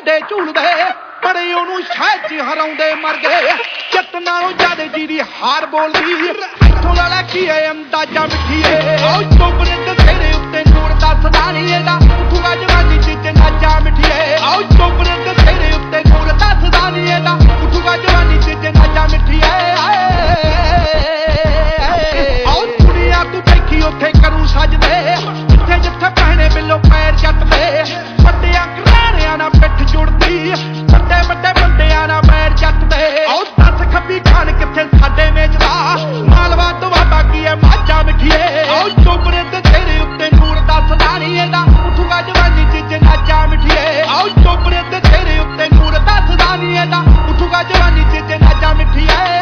ਡੰਡੇ ਝੂਲਦੇ ਬੜੇ ਉਹਨੂੰ ਸ਼ਾਇਦ ਚ ਹਰਾਉਂਦੇ ਮਰ ਗਏ ਜੱਟ ਨਾਲੋਂ ਜ਼ਿਆਦੇ ਜਿਹਦੀ ਹਾਰ ਬੋਲਦੀ ਇੱਥੋਂ ਵਾਲਾ ਕੀ ਹੈ ਅੰਦਾਜ਼ਾ ਮਿੱਠੀਏ ਆਓ ਚੋਬਰੇ ਦੇ ਤੇਰੇ ਉੱਤੇ ਨੂਰ ਦੱਸਦਾ ਨਹੀਂ ਇਹਦਾ ਉੱਠੂਗਾ ਜਵਾਨੀ ਚ ਜਨਾਜਾ ਮਿੱਠੀਏ ਆਓ ਚੋਬਰੇ ਦੇ ਤੇਰੇ ਉੱਤੇ ਨੂਰ ਦੱਸਦਾ ਨਹੀਂ ਇਹਦਾ ਉੱਠੂਗਾ ਜਵਾਨੀ ਚ ਜਨਾਜਾ ਮਿੱਠੀਏ ਆਓ ਦੁਨੀਆ ਤੂੰ ਦੇਖੀ ਉੱਥੇ ਕਰੂ ਸਜਦੇ ਜਿੱਥੇ ਜਿੱਥੇ ਪਹਿਣੇ ਬਿੱਲੋ ਪੈਰ ਜੱਟਦੇ ਵੱਡਿਆਂ ਘਰਾਣਿਆਂ ਨਾਲ ਪਿੱਠ ਜੁੜਦੀ ਵੱਡੇ ਵੱਡੇ ਬੰਦਿਆਂ ਨਾਲ ਪੈਰ ਜੱਟਦੇ ਆਓ ਦੱਸ ਖੱਬੀ ਖਾਨ ਕਿੱਥੇ ਸਾਡੇ ਮੇਜਦਾ ਮਾਲਵਾ ਦੁਆਬਾ ਕੀ ਹੈ ਮਾਝਾ ਮਿੱਠੀਏ ਆਓ ਚੋਬਰੇ ਤੇ ਤੇਰੇ ਉੱਤੇ ਨੂਰ ਦੱਸਦਾ ਨਹੀਂ ਇਹਦਾ ਉੱਠੂਗਾ ਜਵਾਨੀ ਚ ਜਨਾਜਾ ਮਿੱਠੀਏ ਆਓ ਚੋਬਰੇ ਤੇ ਤੇਰੇ ਉੱਤੇ ਨੂਰ ਦੱਸਦਾ ਨਹੀਂ ਇਹਦਾ ਉੱਠੂਗਾ ਜਵਾਨੀ ਚ ਜਨਾਜਾ ਮਿੱਠੀਏ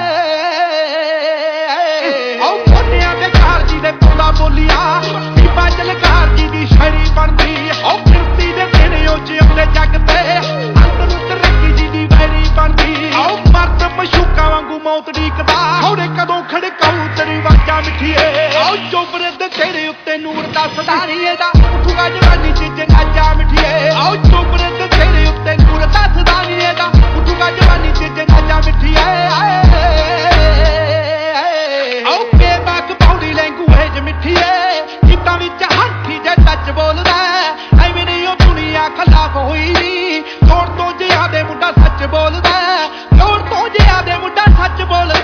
ਆਓ ਕੋਟਿਆਂ ਦੇ ਘਰ ਜੀ ਦੇ ਪੁੱਲਾ ਬੋਲੀਆਂ ਬੀਬਾ ਜਲਕਾਰ ਜੀ ਦੀ ਸ਼ਾਇਰੀ ਬਣਦੀ ਆਓ ਫਿਰਤੀ ਦੇ ਦਿਨ ਉਹ ਜਿਉਂਦੇ ਜੱਗ ਤੇ ਅੰਤ ਨੂੰ ਤਰੱਕੀ ਜੀ ਦੀ ਵੈਰੀ ਬਣਦੀ ਆਓ ਮਰਦ ਮਸ਼ੂਕਾਂ ਵਾਂਗੂ ਮੌਤ ਢੀਕਦਾ ਹੌੜੇ ਕਦੋਂ ਖੜਕਾਊ ਤੇਰੀ ਵਾਜਾ ਮਿੱਠੀਏ ਆਓ ਚੋਬਰੇ ਦੇ ਤੇਰੇ ਉੱਤੇ ਨੂਰ ਦੱਸਦਾ ਨਹੀਂ ਇਹਦਾ ਉੱਠੂਗਾ ਜਵਾਨੀ ਚ ਜਨਾਜਾ ਮਿੱਠੀਏ ਆਓ ਚੋਬਰੇ ਦੇ ਤੇਰੇ ਉੱਤੇ ਨੂਰ ਦੱਸਦਾ ਨਹੀਂ ਇਹਦਾ ਉੱਠੂਗਾ ਜਵਾਨੀ ਚ ਜਨਾਜਾ ਮਿੱਠੀਏ ਆਓ ਬੇਬਾਕ ਪੌੜੀ ਲੈਂਗੂਏਜ ਮਿੱਠੀਏ ਗੀਤਾਂ ਵਿੱਚ ਹੰਠੀ ਜੇ ਟੱਚ ਬੋਲਦਾ ਐਵੇਂ ਨਹੀਂ ਉਹ ਦੁਨੀਆ ਖਿਲਾਫ ਹੋਈ ਨੀ ਲੋੜ ਤੋਂ ਜਿਆਦੇ ਮੁੰਡਾ ਸੱਚ ਬੋਲਦਾ ਲੋੜ ਤੋਂ ਜਿਆਦੇ ਮੁੰਡਾ ਸੱਚ ਬੋਲਦਾ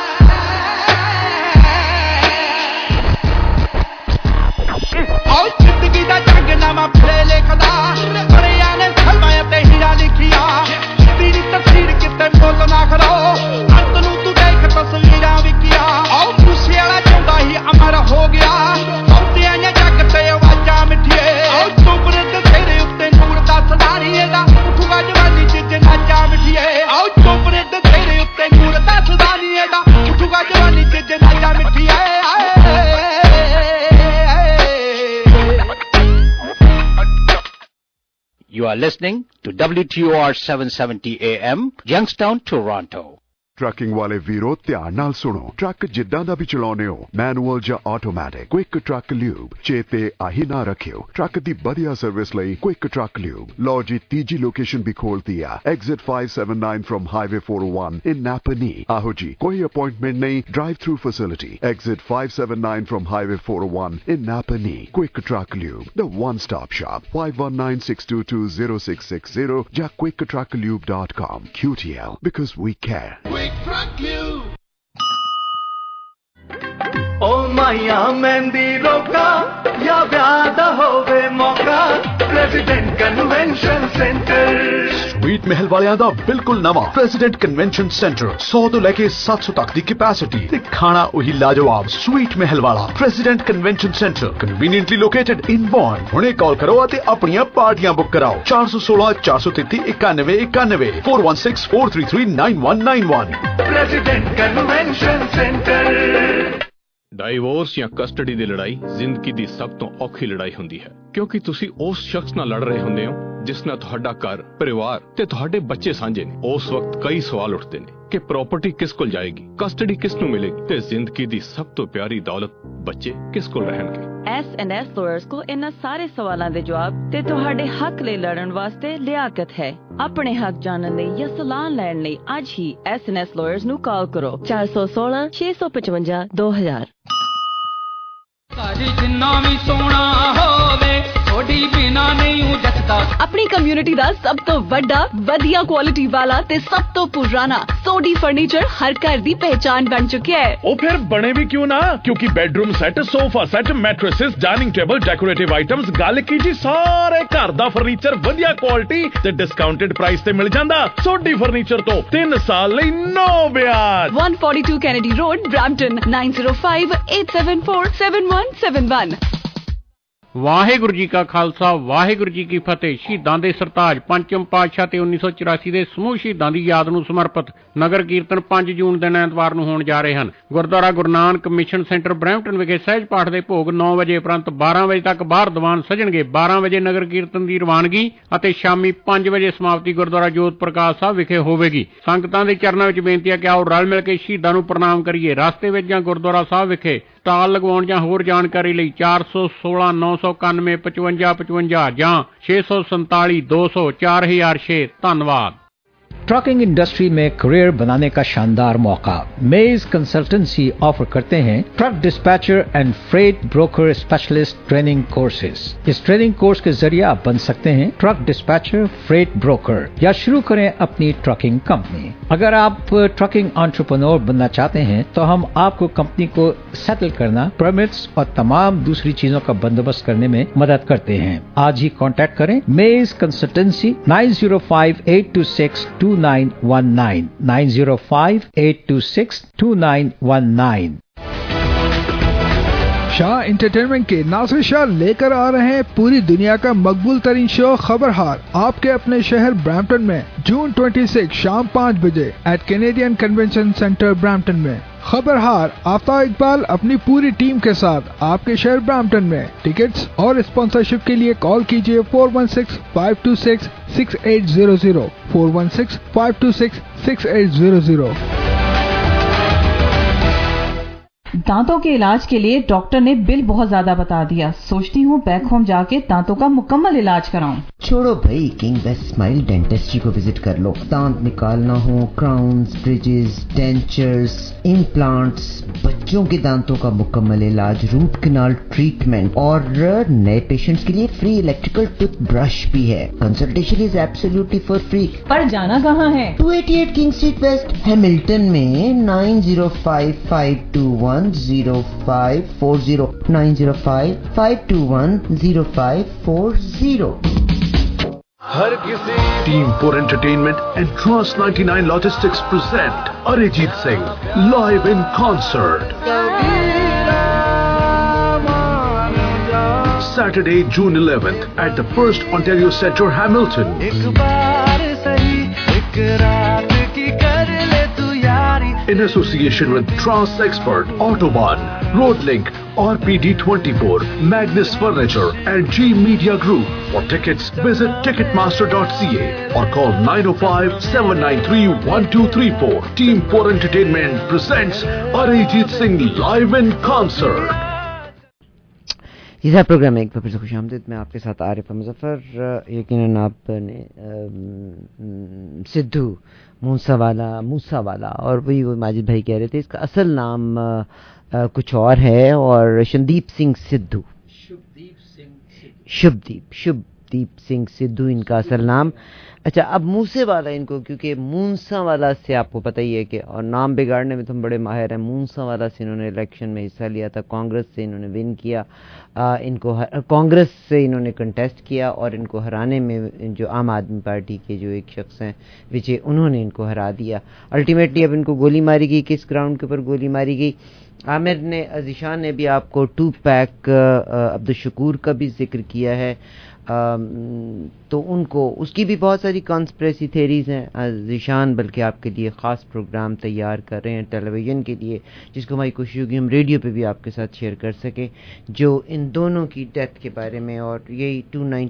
ਆਓ ਜ਼ਿੰਦਗੀ ਦਾ ਜੰਗ ਨਾਮਾ ਫਿਰੇ ਲਿਖਦਾ ਬੜਿਆਂ ਨੇ ਸਲਮਾਂ ਤੇ ਹੀਰਾ ਲਿਖਿਆ ਤੇਰੀ ਤਸਵੀਰ ਕਿਤੇ ਮੁੱਲ ਨਾ ਖੜੋ ਅੰਤ ਨੂੰ ਤੂੰ ਦੇਖ ਤਸਵੀਰਾਂ ਵਿਕਿਆ ਆਓ ਖੁਸ਼ੀ ਵਾਲਾ ਚਾਹੁੰਦਾ ਹੀ ਅਮਰ ਹੋ ਗਿਆ ਆਉਂਦਿਆਂ ਨੇ ਜੱਗ ਤੇ ਆਵਾਜ਼ਾਂ ਮਿੱਠੀਏ ਆਓ ਚੋਬਰੇ ਤੇ ਤੇਰੇ ਉੱਤੇ ਨੂਰ ਦੱਸਦਾ ਨਹੀਂ ਇਹਦਾ ਉੱਠੂਗਾ ਜਵਾਨੀ ਚ ਜਨਾਜਾ ਮਿੱਠੀਏ ਆਓ ਚੋਬਰੇ ਤੇ ਤੇਰੇ ਉੱਤੇ ਨੂਰ ਦੱਸਦਾ ਨਹੀਂ ਇਹਦਾ ਉੱਠੂਗਾ ਜਵਾਨੀ ਚ ਜਨਾਜਾ ਮਿੱਠੀਏ You are listening to WTOR 770 AM, Youngstown, Toronto. Trucking ਵਾਲੇ ਵੀਰੋ ਧਿਆਨ ਨਾਲ ਸੁਣੋ ਟਰੱਕ ਜਿੱਦਾਂ ਦਾ ਵੀ ਚਲਾਉਨੇ ਹੋ ਮੈਨੂਅਲ ਜਾਂ ਆਟੋਮੈਟਿਕ ਕੁਇਕ ਟਰੱਕ ਲਿਊਬ ਚੇਤੇ ਆਹੀ ਨਾ ਰੱਖਿਓ ਟਰੱਕ ਦੀ ਵਧੀਆ ਸਰਵਿਸ ਲਈ ਕੁਇਕ ਟਰੱਕ ਲਿਊਬ ਲਓ ਜੀ ਤੀਜੀ ਲੋਕੇਸ਼ਨ ਵੀ ਖੋਲਤੀ ਆ exit 579 from highway 401 in Napanee ਆਹੋ ਜੀ ਕੋਈ ਅਪਾਇੰਟਮੈਂਟ ਨਹੀਂ drive through facility exit 579 from highway 401 in Napanee quick truck lube the one stop shop 519-622-0660 ਜਾਂ quicktrucklube.com QTL because we care ਓ ਮਾਇਆ ਮਹਿੰਦੀ ਰੋਕਾ ਜਾਂ ਵਿਆਹ ਦਾ ਹੋਵੇ ਮੌਕਾ president convention centre sweet Mahal ਵਾਲਿਆਂ ਦਾ ਬਿਲਕੁਲ ਨਵਾਂ ਪ੍ਰੈਜ਼ੀਡੈਂਟ ਕਨਵੈਨਸ਼ਨ ਸੈਂਟਰ 100 ਤੋਂ ਲੈ ਕੇ 700 ਤੱਕ ਦੀ ਕੈਪੈਸਿਟੀ ਤੇ ਖਾਣਾ ਉਹੀ ਲਾਜਵਾਬ ਸਵੀਟ ਮਹਿਲ ਵਾਲਾ president convention centre conveniently located in Vaughan ਹੁਣੇ ਕਾਲ ਕਰੋ ਅਤੇ ਆਪਣੀਆਂ ਪਾਰਟੀਆਂ ਬੁੱਕ ਕਰਾਓ 416-433-9191 416-433-9191 ਪ੍ਰੈਜ਼ੀਡੈਂਟ ਕਨਵੈਨਸ਼ਨ ਸੈਂਟਰ ਡਾਈਵੋਰਸ ਜਾਂ ਕਸਟਡੀ ਦੀ ਲੜਾਈ ਜ਼ਿੰਦਗੀ ਦੀ ਸਭ ਤੋਂ ਔਖੀ ਲੜਾਈ ਹੁੰਦੀ ਹੈ ਕਿਉਂਕਿ ਤੁਸੀਂ ਉਸ ਸ਼ਖਸ ਨਾਲ ਲੜ ਰਹੇ ਹੁੰਦੇ ਹੋ ਜਿਸ ਨਾਲ ਤੁਹਾਡਾ ਘਰ ਪਰਿਵਾਰ ਤੇ ਤੁਹਾਡੇ ਬੱਚੇ ਸਾਂਝੇ ਨੇ ਉਸ ਵਕਤ ਕਈ ਸਵਾਲ ਉੱਠਦੇ ਨੇ ਕਿ ਪ੍ਰਾਪਰਟੀ ਕਿਸ ਕੋਲ ਜਾਏਗੀ ਕਸਟਡੀ ਕਿਸ ਨੂੰ ਮਿਲੇਗੀ ਤੇ ਜ਼ਿੰਦਗੀ ਦੀ ਸਭ ਤੋਂ ਪਿਆਰੀ ਦੌਲਤ ਬੱਚੇ ਕਿਸ ਕੋਲ ਰਹਿਣਗੇ S&S lawyers ਕੋਲ ਇਹਨਾਂ ਸਾਰੇ ਸਵਾਲਾਂ ਦੇ ਜਵਾਬ ਤੇ ਤੁਹਾਡੇ ਹੱਕ ਲਈ ਲੜਨ ਵਾਸਤੇ ਲਿਆਕਤ ਹੈ ਆਪਣੇ ਹੱਕ ਜਾਣਨ ਲਈ ਜਾਂ ਸਲਾਹ ਲੈਣ ਲਈ ਅੱਜ ਹੀ S&S lawyers ਨੂੰ ਕਾਲ ਕਰੋ 416-655-2000 ਸਾਡੀ ਜਿੰਨਾ ਵੀ ਸੋਹਣਾ ਹੋਵੇ ਥੋੜੀ ਬਿਨਾ ਨਹੀਂ ਜੱਟਦਾ ਆਪਣੀ ਕਮਿਊਨਿਟੀ ਦਾ ਸਭ ਤੋਂ ਵੱਡਾ ਵਧੀਆ ਕੁਆਲਿਟੀ ਵਾਲਾ ਤੇ ਸਭ ਤੋਂ ਪੁਰਾਣਾ ਸੋਡੀ ਫਰਨੀਚਰ ਹਰ ਘਰ ਦੀ ਪਹਿਚਾਨ ਬਣ ਚੁੱਕਿਆ ਹੈ ਉਹ ਫਿਰ ਬਣੇ ਵੀ ਕਿਉਂ ਨਾ ਕਿਉਂਕਿ bedroom set sofa set mattresses dining table decorative items ਗੱਲ ਕੀ ਜੀ ਸਾਰੇ ਘਰ ਦਾ ਫਰਨੀਚਰ ਵਧੀਆ ਕੁਆਲਿਟੀ ਤੇ ਡਿਸਕਾਊਂਟਡ ਪ੍ਰਾਈਸ ਤੇ ਮਿਲ ਜਾਂਦਾ ਸੋਡੀ ਫਰਨੀਚਰ ਤੋਂ 3 ਸਾਲ ਲਈ ਨੋ ਵਿਆਜ 142 Kennedy road Brampton 9058747171 Waheguru ji ਕਾ ਖਾਲਸਾ ਵਾਹਿਗੁਰੂ ਜੀ ਕੀ ਫਤਿਹ ਸ਼ਹੀਦਾਂ ਦੇ ਸਰਤਾਜ ਪੰਚਮ ਪਾਤਸ਼ਾਹ ਤੇ 1984 ਦੇ ਸਮੂਹ ਸ਼ਹੀਦਾਂ ਦੀ ਯਾਦ ਨੂੰ ਸਮਰਪਿਤ ਨਗਰ ਕੀਰਤਨ 5 ਜੂਨ ਦਿਨ ਐਤਵਾਰ ਨੂੰ ਹੋਣ ਜਾ ਰਹੇ ਹਨ Gurdwara Guru Nanak mission centre Brampton ਵਿਖੇ ਸਹਿਜ ਪਾਠ ਦੇ ਭੋਗ 9 ਵਜੇ ਉਪਰੰਤ 12 ਵਜੇ ਤੱਕ ਬਾਹਰ ਦੀਵਾਨ ਸਜਣਗੇ 12 ਵਜੇ ਨਗਰ ਕੀਰਤਨ ਦੀ ਰਵਾਨਗੀ ਅਤੇ ਸ਼ਾਮੀ 5 ਵਜੇ ਸਮਾਪਤੀ ਗੁਰਦੁਆਰਾ ਜੋਤ ਪ੍ਰਕਾਸ਼ ਸਾਹਿਬ ਵਿਖੇ ਹੋਵੇਗੀ ਸੰਗਤਾਂ ਦੇ ਚਰਨਾਂ ਵਿੱਚ ਬੇਨਤੀ ਹੈ ਕਿ ਆਓ ਰਲ ਮਿਲ ਕੇ ਸ਼ਹੀਦਾਂ ਨੂੰ ਪ੍ਰਣਾਮ ਕਰੀਏ ਰਸਤੇ ਵਿੱਚ ਜਾਂ ਗੁਰਦੁਆਰਾ ਸਾਹਿਬ ਵਿਖੇ ਸਟਾਲ ਲਗਵਾਉਣ ਜਾਂ ਹੋਰ ਜਾਣਕਾਰੀ ਲਈ 416 991 55 55 ਜਾਂ 647 200 4006। ਧੰਨਵਾਦ। ट्रकिंग इंडस्ट्री में करियर बनाने का शानदार मौका। मेज कंसल्टेंसी ऑफर करते हैं truck dispatcher and freight broker specialist training courses. इस ट्रेनिंग कोर्स के जरिए आप बन सकते हैं ट्रक डिस्पैचर, फ्रेट ब्रोकर या शुरू करें अपनी ट्रकिंग कंपनी। अगर आप ट्रकिंग एंटरप्रेन्योर बनना चाहते हैं तो हम आपको कंपनी को सेटल करना, परमिट्स और तमाम दूसरी चीजों का बंदोबस्त करने में मदद करते हैं। आज ही कांटेक्ट करें मेज कंसल्टेंसी 905-826-2919 905-826-2919। शाह एंटरटेनमेंट के नासिर शाह लेकर आ रहे हैं पूरी दुनिया का मकबूल तरीन शो खबरहार आपके अपने शहर ब्रैम्पटन में जून 26 शाम 5 बजे at Canadian convention centre Brampton में। खबरहार आफ्ताब इकबाल अपनी पूरी टीम के साथ आपके शहर ब्रैम्पटन में। टिकट्स और स्पॉन्सरशिप के लिए कॉल कीजिए 416-526-6800 416-526-6800। दांतों के इलाज के लिए डॉक्टर ने बिल बहुत ज्यादा बता दिया। सोचती हूँ बैक होम जाके दांतों का मुकम्मल इलाज कराऊं। छोड़ो भाई, किंग बेस्ट स्माइल डेंटिस्ट्री को विजिट कर लो। दांत निकालना हो, क्राउन्स, ब्रिजेस, डेंचर्स, इम्प्लांट्स, बच्चों के दांतों का मुकम्मल इलाज, रूट कैनाल ट्रीटमेंट और नए पेशेंट्स के लिए फ्री इलेक्ट्रिकल टूथ ब्रश भी है। Consultation is absolutely for free. पर जाना कहाँ है? 288 किंग स्ट्रीट वेस्ट, हैमिल्टन में 905-521-0540 905-521-0540। हर किसी team for entertainment and trans 99 logistics present Arijit Singh live in concert Saturday, June 11th at the First Ontario Centre, Hamilton. In association with Trans Expert, Autobahn, Roadlink, RPD24, Magnus Furniture and G Media Group. For tickets, visit ticketmaster.ca or call 905-793-1234. Team 4 Entertainment presents Arijit Singh live in concert. जी साहब, programme में एक बार फिर से खुशामदीद। मैं आपके साथ आरिफ मुजफ्फर। यकीनन आपने सिद्धू मूसावाला और वही वो माजिद भाई कह रहे थे, इसका असल नाम कुछ और है और शुभदीप सिंह सिद्धू इनका असल नाम। अच्छा, अब मूसेवाला इनको, क्योंकि मूसावाला से आपको पता ही है कि और नाम बिगाड़ने में तो हम बड़े माहिर हैं। मूसावाला से इन्होंने इलेक्शन में हिस्सा लिया था, कांग्रेस से इन्होंने विन किया, कांग्रेस से इन्होंने कंटेस्ट किया और इनको हराने में जो आम आदमी पार्टी के जो एक शख्स हैं विजय, उन्होंने इनको हरा दिया। अल्टीमेटली अब इनको गोली मारी गई। किस ग्राउंड के ऊपर गोली मारी गई? आमिर ने, अजीशान ने भी आपको 2 पैक अब्दुल शकूर का भी जिक्र किया है। तो उनको, उसकी भी बहुत सारी कॉन्स्पिरेसी थेरीज हैं। ज़ीशान बल्कि आपके लिए ख़ास प्रोग्राम तैयार कर रहे हैं टेलीविज़न के लिए, जिसको हमारी कोशिश होगी हम रेडियो पे भी आपके साथ शेयर कर सकें, जो इन दोनों की डेथ के बारे में। और यही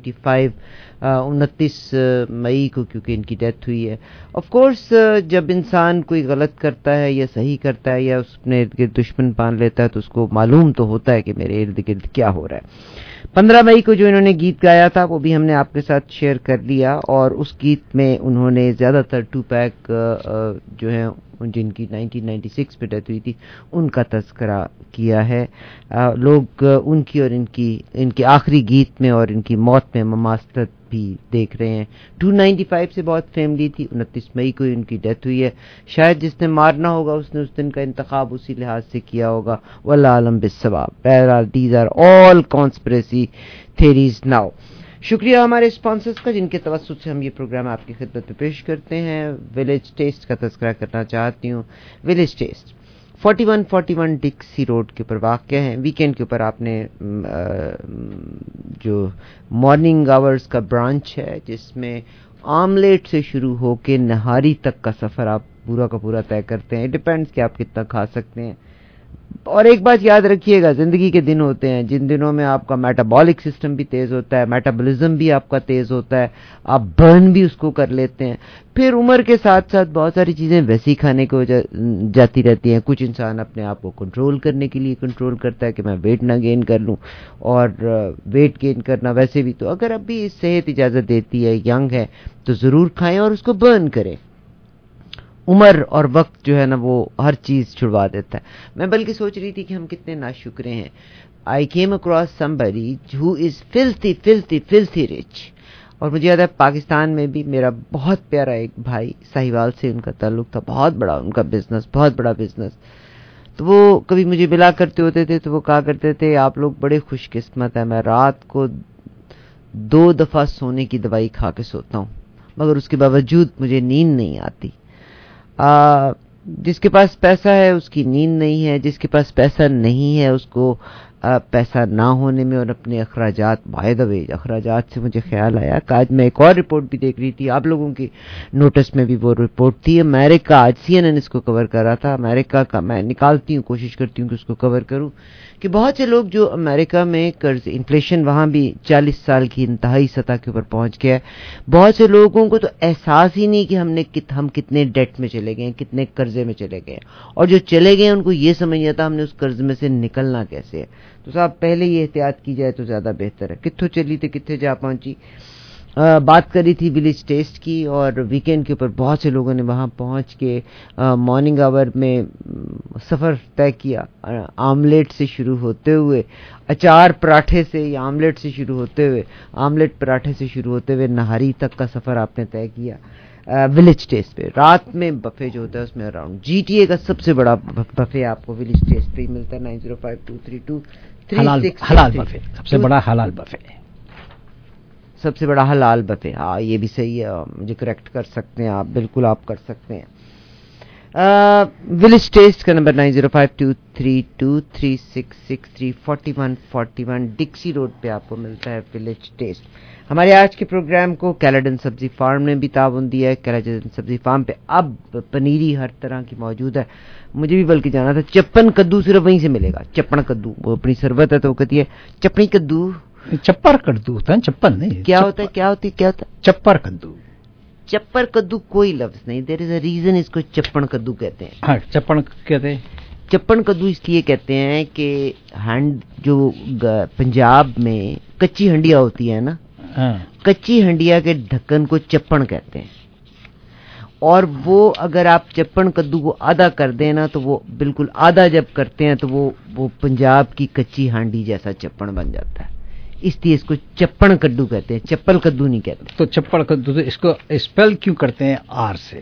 29 मई को क्योंकि इनकी डेथ हुई है। ऑफ कोर्स जब इंसान कोई गलत करता है या सही करता है या उसने इर्द गिर्द दुश्मन पान लेता है तो उसको मालूम तो होता है कि मेरे इर्द गिर्द क्या हो रहा है। 15 मई को जो इन्होंने गीत गाया था वो भी हमने आपके साथ शेयर कर लिया और उस गीत में उन्होंने ज़्यादातर 2 पैक जो हैं जिनकी 1996 पे डेथ हुई थी उनका तज़किरा किया है। लोग उनकी और इनके आखिरी गीत में और इनकी मौत में ममासलत भी देख रहे हैं। 295 से बहुत फैमिली थी। 29 मई को उनकी डेथ हुई है। शायद जिसने मारना होगा उसने उस दिन का इंतखाब उसी लिहाज से किया होगा। वल्लाह आलम बिस्सवाब। बहरहाल these are all conspiracy theories now. शुक्रिया हमारे स्पॉन्सर्स का जिनके तवस्सुत से हम ये प्रोग्राम आपकी खिदमत में पेश करते हैं। विलेज टेस्ट का तज़किरा करना चाहती हूँ। विलेज टेस्ट 4141 डिक्सी रोड के ऊपर वाक़ है। वीकेंड के ऊपर आपने जो मॉर्निंग आवर्स का ब्रांच है जिसमें आमलेट से शुरू होकर नहारी तक का सफ़र आप पूरा का पूरा तय करते हैं। डिपेंड्स कि आप कितना खा सकते हैं। اور ایک بات یاد رکھیے گا, زندگی کے دن ہوتے ہیں جن دنوں میں آپ کا میٹابولک سسٹم بھی تیز ہوتا ہے, میٹابولزم بھی آپ کا تیز ہوتا ہے, آپ برن بھی اس کو کر لیتے ہیں. پھر عمر کے ساتھ ساتھ بہت ساری چیزیں ویسی کھانے کو جاتی رہتی ہیں. کچھ انسان اپنے آپ کو کنٹرول کرنے کے لیے کنٹرول کرتا ہے کہ میں ویٹ نہ گین کر لوں, اور ویٹ گین کرنا ویسے بھی تو اگر ابھی صحت اجازت دیتی ہے, ینگ ہے, تو ضرور کھائیں اور اس کو برن کریں. عمر اور وقت جو ہے نا وہ ہر چیز چھڑوا دیتا ہے. میں بلکہ سوچ رہی تھی کہ ہم کتنے ناشکرے ہیں. I came across somebody who is filthy rich. اور مجھے یاد ہے پاکستان میں بھی میرا بہت پیارا ایک بھائی, ساہیوال سے ان کا تعلق تھا, بہت بڑا ان کا بزنس, بہت بڑا بزنس. تو وہ کبھی مجھے ملا کرتے ہوتے تھے تو وہ کہا کرتے تھے آپ لوگ بڑے خوش قسمت ہیں, میں رات کو 2 دفعہ سونے کی دوائی کھا کے سوتا ہوں مگر اس کے باوجود مجھے نیند نہیں آتی. جس کے پاس پیسہ ہے اس کی نیند نہیں ہے, جس کے پاس پیسہ نہیں ہے اس کو پیسہ نہ ہونے میں اور اپنے اخراجات, بائی دا وے اخراجات سے مجھے خیال آیا کہ آج میں ایک اور رپورٹ بھی دیکھ رہی تھی, آپ لوگوں کی نوٹس میں بھی وہ رپورٹ تھی. امریکہ, آج CNN اس کو کور کر رہا تھا, امریکہ کا میں نکالتی ہوں, کوشش کرتی ہوں کہ اس کو کور کروں, کہ بہت سے لوگ جو امریکہ میں قرض, انفلیشن وہاں بھی 40 سال کی انتہائی سطح کے اوپر پہنچ گیا ہے. بہت سے لوگوں کو تو احساس ہی نہیں کہ ہم کتنے ڈیٹ میں چلے گئے ہیں, کتنے قرضے میں چلے گئے ہیں, اور جو چلے گئے ان کو یہ سمجھ نہیں آتا ہم نے اس قرض میں سے نکلنا کیسے ہے. تو صاحب پہلے یہ احتیاط کی جائے تو زیادہ بہتر ہے. کتھوں چلی تھی کتنے جا پہنچی. بات کری تھی ولیج ٹیسٹ کی, اور ویکینڈ کے اوپر بہت سے لوگوں نے وہاں پہنچ کے مارننگ آور میں سفر طے کیا, آملیٹ سے شروع ہوتے ہوئے اچار پراٹھے سے, یا آملیٹ سے شروع ہوتے ہوئے, آملیٹ پراٹھے سے شروع ہوتے ہوئے نہاری تک کا سفر آپ نے طے کیا ولیج ٹیسٹ پہ. رات میں بفے جو ہوتا ہے اس میں اراؤنڈ GTA کا سب سے بڑا بفے آپ کو ولیج ٹیسٹ پہ ملتا ہے. 905232 حلال بفے, سب سے بڑا حلال بفے, سب سے بڑا حلال بفے. ہاں یہ بھی صحیح ہے, مجھے کریکٹ کر سکتے ہیں آپ, بالکل آپ کر سکتے ہیں. ولیج ٹیسٹ کا نمبر 90523236634141 ڈکسی روڈ پہ آپ کو ملتا ہے ولیج ٹیسٹ. ہمارے آج کے پروگرام کو کیلاڈن سبزی فارم نے بھی تعاون دیا ہے. کیلاڈن سبزی فارم پہ اب پنیری ہر طرح کی موجود ہے. مجھے بھی بلکہ جانا تھا. چپن کدو صرف وہیں سے ملے گا, چپن کدو. وہ اپنی سربت ہے تو وہ کہتی ہے چپنی کدو, چپر کدو ہوتا ہے, چپن نہیں. کیا ہوتا ہے, کیا ہوتی ہے, کیا ہوتا ہے چپر کدو. چپر کدو کوئی لفظ نہیں, دیر از اے ریزن اس کو چپن کدو کہتے ہیں. ہاں چپن کہتے ہیں. چپن کدو اس لیے کہتے ہیں کہ جو پنجاب میں کچی ہنڈیا ہوتی ہے نا, کچی ہنڈیا کے ڈھکن کو چپن کہتے ہیں. اور وہ اگر آپ چپن کدو کو آدھا کر دیں نا تو وہ بالکل آدھا جب کرتے ہیں تو وہ پنجاب کی کچی ہانڈی جیسا چپن بن جاتا ہے. اس لیے اس کو چپن کدو کہتے ہیں, چپل کدو نہیں کہتے. تو چپل کدو اس کو اسپیل کیوں کرتے ہیں آر سے؟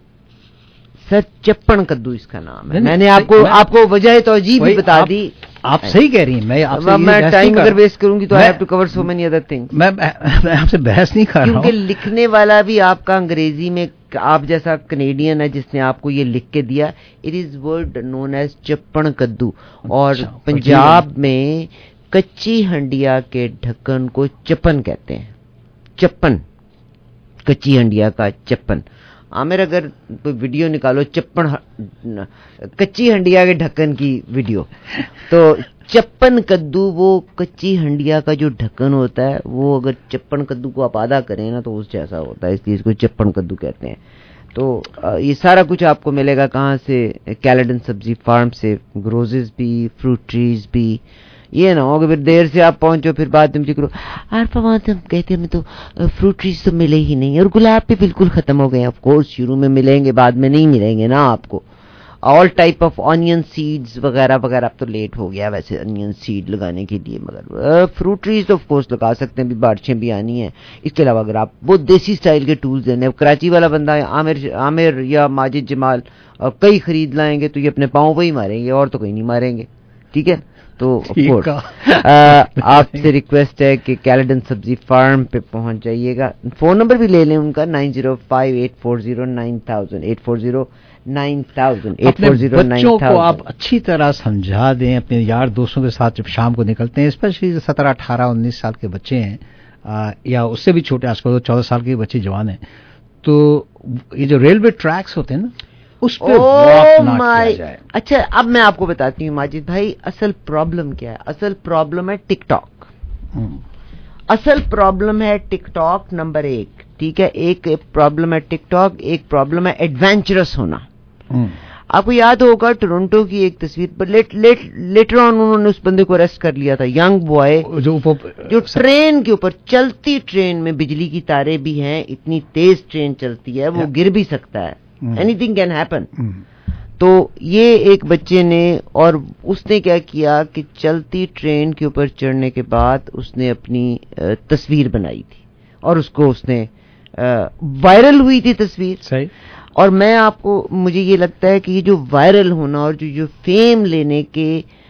سر چپن کدو اس کا نام ہے. میں نے آپ کو وجہ توجیہ بھی بتا دی. آپ صحیح کہہ رہی ہیں. میں ٹائم اگر ویسٹ کروں گی تو I have to cover so many other things. میں آپ سے بحث نہیں کر رہا ہوں, کیونکہ لکھنے والا بھی آپ کا انگریزی میں آپ جیسا کنیڈین ہے جس نے آپ کو یہ لکھ کے دیا. It is word known as چپن کدو. اور پنجاب میں کچی ہنڈیا کے ڈھکن کو چپن کہتے ہیں. چپن, کچی ہنڈیا کا چپن. عامر اگر کوئی ویڈیو نکالو چپن کچی ہنڈیا کے ڈھکن کی ویڈیو, تو چپن کدو وہ کچی ہنڈیا کا جو ڈھکن ہوتا ہے وہ اگر چپن کدو کو آپ آدھا کریں نا تو اس جیسا ہوتا ہے, اس لیے اس کو چپن کدو کہتے ہیں. تو یہ سارا کچھ آپ کو ملے گا کہاں سے؟ کیلاڈن سبزی فارم سے. گروزز بھی, فروٹ ٹریز بھی. یہ نہ ہو کہ پھر دیر سے آپ پہنچو پھر بعد میں کرو عارفہ وہاں سے ہم کہتے ہیں ہمیں تو فروٹ ٹریز تو ملے ہی نہیں, اور گلاب بھی بالکل ختم ہو گئے. آف کورس شروع میں ملیں گے, بعد میں نہیں ملیں گے نا آپ کو. All type of onion seeds وغیرہ وغیرہ. اب تو لیٹ ہو گیا ویسے آنین سیڈ لگانے کے لیے, مگر فروٹ ٹریز تو آف کورس لگا سکتے ہیں. بھی بارشیں بھی آنی ہیں. اس کے علاوہ اگر آپ بہت دیسی اسٹائل کے ٹولز دینے, کراچی والا بندہ عامر یا ماجد جمال کئی خرید لائیں گے تو یہ اپنے پاؤں پہ ہی ماریں گے, اور تو کوئی نہیں ماریں گے. ٹھیک ہے, تو آپ سے ریکویسٹ ہے کہ کیلاڈن سبزی فارم پہ پہنچ جائیے گا. فون نمبر بھی لے لیں ان کا 9058409000 8409000. اپنے بچوں کو آپ اچھی طرح سمجھا دیں, اپنے یار دوستوں کے ساتھ جب شام کو نکلتے ہیں, اسپیشلی 17 18 19 سال کے بچے ہیں یا اس سے بھی چھوٹے, آج کل 14 سال کے بچے جوان ہیں, تو یہ جو ریلوے ٹریکس ہوتے ہیں نا, उस पे वॉक ना किया जाए। अच्छा, अब मैं आपको बताती हूँ माजिद भाई, असल प्रॉब्लम क्या है। असल प्रॉब्लम है टिकटॉक। असल प्रॉब्लम है टिकटॉक नंबर 1, ठीक है। एक प्रॉब्लम है टिकटॉक, एक प्रॉब्लम है एडवेंचरस होना। आपको याद होगा टोरंटो की एक तस्वीर पर लेटर ऑन उन्होंने उस बंदे को अरेस्ट कर लिया था, यंग बॉय जो ट्रेन के ऊपर, चलती ट्रेन में बिजली की तारें भी हैं, इतनी तेज ट्रेन चलती है, वो गिर भी सकता है, एनीथिंग कैन हैपन। तो ये एक बच्चे ने, और उसने क्या किया कि चलती ट्रेन के ऊपर चढ़ने के बाद उसने अपनी तस्वीर बनाई थी और उसको उसने वायरल हुई थी तस्वीर। सही। और मैं आपको, मुझे ये लगता है कि ये जो वायरल होना और जो फेम लेने के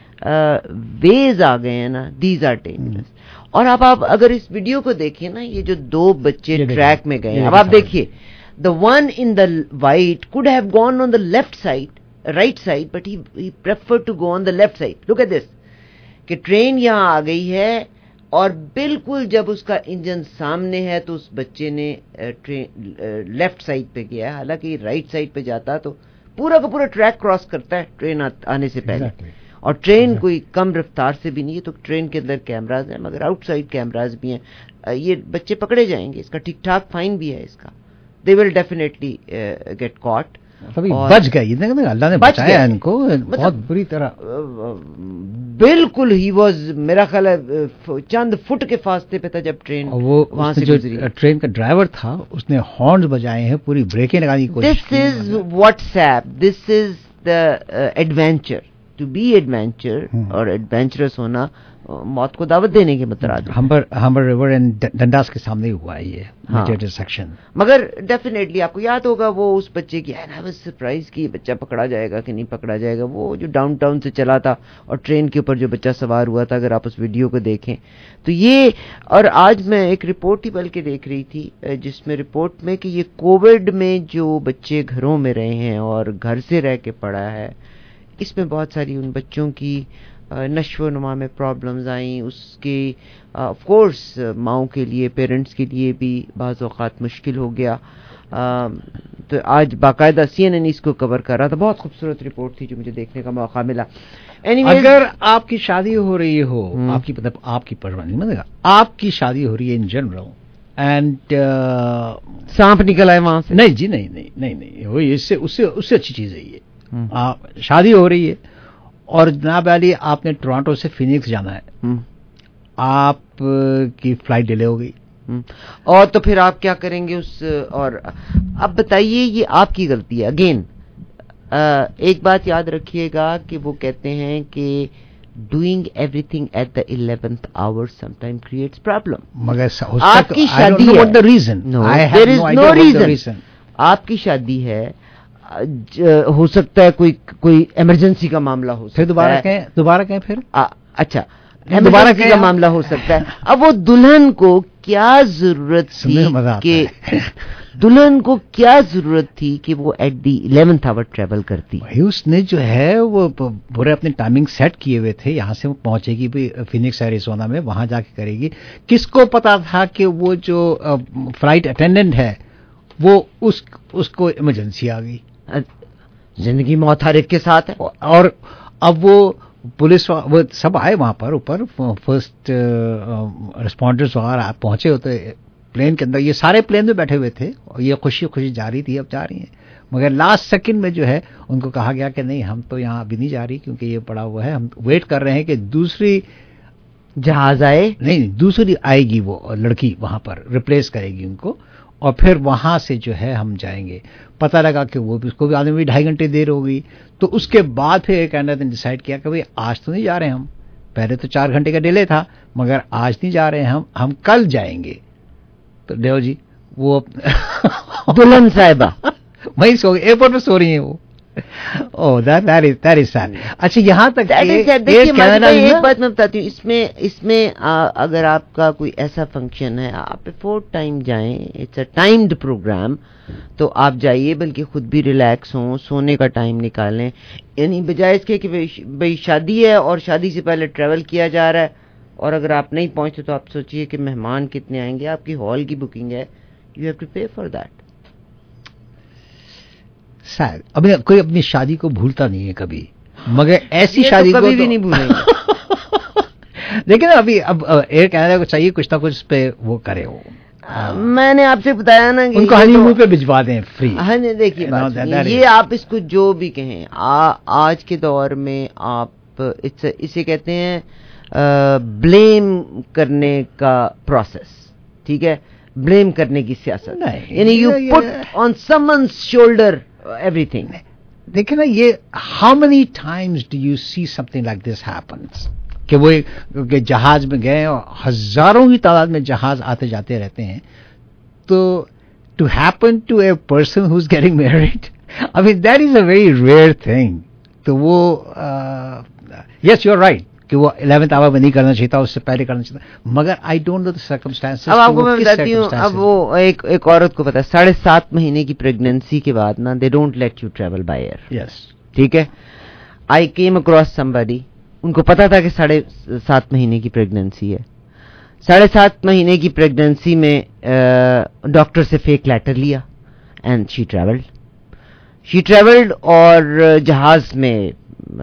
वेज आ गए हैं ना, दीज आर डेंजरस। और अब आप अगर इस वीडियो को देखें ना, ये जो 2 बच्चे ट्रैक में गए, अब आप देखिए, the one in the white could have gone on the left side, right side, but he preferred to go on the left side. Look at this, कि ट्रेन यहां आ गई है और बिल्कुल जब उसका इंजन सामने है तो उस बच्चे ने ट्रेन लेफ्ट साइड पे किया है, हालांकि राइट साइड पे जाता तो पूरा का पूरा ट्रैक क्रॉस करता है ट्रेन आने से पहले। और ट्रेन कोई कम रफ्तार से भी नहीं है, तो ट्रेन के अंदर कैमराज हैं, मगर आउटसाइड कैमराज भी हैं। ये बच्चे पकड़े जाएंगे, इसका ठीक ठाक फाइन भी है इसका। They will definitely get caught. बच गए, अल्लाह ने बचाया इनको बहुत बुरी तरह। बिल्कुल ही वाज, मेरा ख्याल है चंद फुट के फासले पे था जब ट्रेन वहां से गुजरी। ट्रेन का ड्राइवर था, उसने हॉर्न्स बजाए हैं, पूरी ब्रेकें लगाने की कोशिश की। This is WhatsApp, this is the adventure. To be adventure और एडवेंचरस होना मौत को दावत देने के मतलब। हम्बर रिवर एंड डंडास के सामने हुआ है ये मेजर सेक्शन। मगर डेफिनेटली आपको याद होगा वो उस बच्चे की, आई वाज सरप्राइज कि बच्चा पकड़ा जाएगा कि नहीं पकड़ा जाएगा। वो जो डाउनटाउन से चला था और ट्रेन के ऊपर जो बच्चा सवार हुआ था, अगर आप उस वीडियो को देखें तो ये। और आज मैं एक रिपोर्ट ही बल्कि देख रही थी, जिसमें रिपोर्ट में कि ये कोविड में जो बच्चे घरों में रहे हैं और घर से रह के पढ़ा है, इसमें बहुत सारी उन बच्चों की नश्व नुमा में प्रॉब्लम्स आई। उसके ऑफ कोर्स माओं के लिए, पेरेंट्स के लिए भी बाज़ औक़ात मुश्किल हो गया। तो आज बाकायदा CNN इसको कवर कर रहा था, बहुत खूबसूरत रिपोर्ट थी जो मुझे देखने का मौका मिला। अगर आपकी शादी हो रही हो, आपकी मतलब आपकी परवानी मतलब आपकी शादी हो रही है इन जनरल एंड सांप निकल आए वहां से, नहीं जी, नहीं वही इससे उससे अच्छी चीज है ये। शादी हो रही है और जनाब अली आपने टोरंटो से फिनिक्स जाना है, आप की फ्लाइट डिले हो गई, और तो फिर आप क्या करेंगे उस। और अब बताइए, ये आपकी गलती है। अगेन एक बात याद रखिएगा कि वो कहते हैं कि doing everything at the 11th hour sometimes creates problem। मगर आपकी शादी है, what the reason? there is no reason। आपकी शादी है, हो सकता है कोई इमरजेंसी का मामला हो सकता है, दोबारा कहें फिर। अच्छा, दोबारा का मामला हो सकता है। अब वो दुल्हन को क्या जरूरत थी कि वो at the 11th hour travel करती। भाई उसने जो है वो पूरे अपने टाइमिंग सेट किए हुए थे, यहाँ से वो पहुंचेगी भी फिनिक्स एरिज़ोना में, वहां जाके करेगी। किसको पता था कि वो जो फ्लाइट अटेंडेंट है वो उसको इमरजेंसी आ गई। जिंदगी मौत हर एक के साथ है। और अब वो पुलिस वो सब आए वहां पर, ऊपर फर्स्ट रिस्पॉन्डर्स वगैरह पहुंचे होते प्लेन के अंदर। ये सारे प्लेन में बैठे हुए थे और ये खुशी जा रही थी, अब जा रही हैं। मगर लास्ट सेकंड में जो है उनको कहा गया कि नहीं, हम तो यहाँ अभी नहीं जा रही क्योंकि ये पड़ा हुआ है, हम वेट कर रहे हैं कि दूसरी जहाज आए। नहीं, दूसरी आएगी वो लड़की वहां पर रिप्लेस करेगी उनको, और फिर वहां से जो है हम जाएंगे। पता लगा कि वो भी, उसको भी आने में 2.5 घंटे देर हो गई। तो उसके बाद फिर एक कैनेडा ने डिसाइड किया कि भाई आज तो नहीं जा रहे हम, पहले तो 4 घंटे का डिले था, मगर आज नहीं जा रहे हैं हम कल जाएंगे। तो देव जी वो दुल्हन साहिबा वही सो एयरपोर्ट में सो रही है वो। Oh that is sad. अच्छा, यहाँ तक एक बात मैं बताती हूँ, इसमें अगर आपका कोई ऐसा फंक्शन है, आप बिफोर टाइम जाएं, इट्स अ टाइम्ड प्रोग्राम, तो आप जाइए, बल्कि खुद भी रिलैक्स हों, सोने का टाइम निकालें। यानी बजाय इसके कि भाई शादी है और शादी से पहले ट्रैवल किया जा रहा है, और अगर आप नहीं पहुंचते तो आप सोचिए कि मेहमान कितने आएंगे। आपकी हॉल की बुकिंग है, you have to pay for that. शायद अभी कोई अपनी शादी को भूलता नहीं है कभी, मगर ऐसी शादी तो को कभी भी नहीं भूलेंगे। लेकिन अभी अब एयर कनाडा को चाहिए कुछ ना कुछ पे वो करे वो। मैंने आपसे बताया ना कि उनको हनीमून पे भिजवा दें फ्री। हाँ देखिए बात ये आप इसको जो भी कहें आज के दौर में आप इसे कहते हैं ब्लेम करने का प्रोसेस, ठीक है, ब्लेम करने की सियासत, यानी you put on someone's shoulder everything. देखिए ना, ये how many times do you see something like this happens कि वो जहाज में गए और हजारों की तादाद में जहाज आते जाते रहते हैं, तो to happen to a person who is getting married, I mean that is a very rare thing. तो वो यस यू आर राइट कि वो 11th आवर में नहीं करना चाहिए था, उससे पहले करना चाहिए था, मगर I don't know the circumstances. अब आपको मैं बताती हूँ, अब वो एक औरत को पता है 7.5 महीने की प्रेगनेंसी के बाद ना they don't let you travel by air. Yes, ठीक है। आई केम अक्रॉस समबडी, उनको पता था कि 7.5 महीने की प्रेगनेंसी है। 7.5 महीने की प्रेगनेंसी में डॉक्टर से फेक लेटर लिया एंड शी ट्रेवल्ड और जहाज में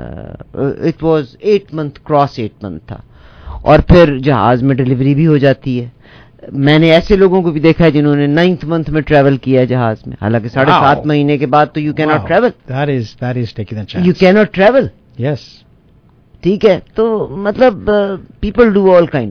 it was 8 month cross 8 month था, और फिर जहाज में डिलीवरी भी हो जाती है। मैंने ऐसे लोगों को भी देखा है जिन्होंने 9th मंथ में ट्रेवल किया जहाज में, हालांकि 7.5 महीने के बाद तो you can not travel, that is taking a chance, you can not travel. Yes, ठीक है। तो मतलब people do all kind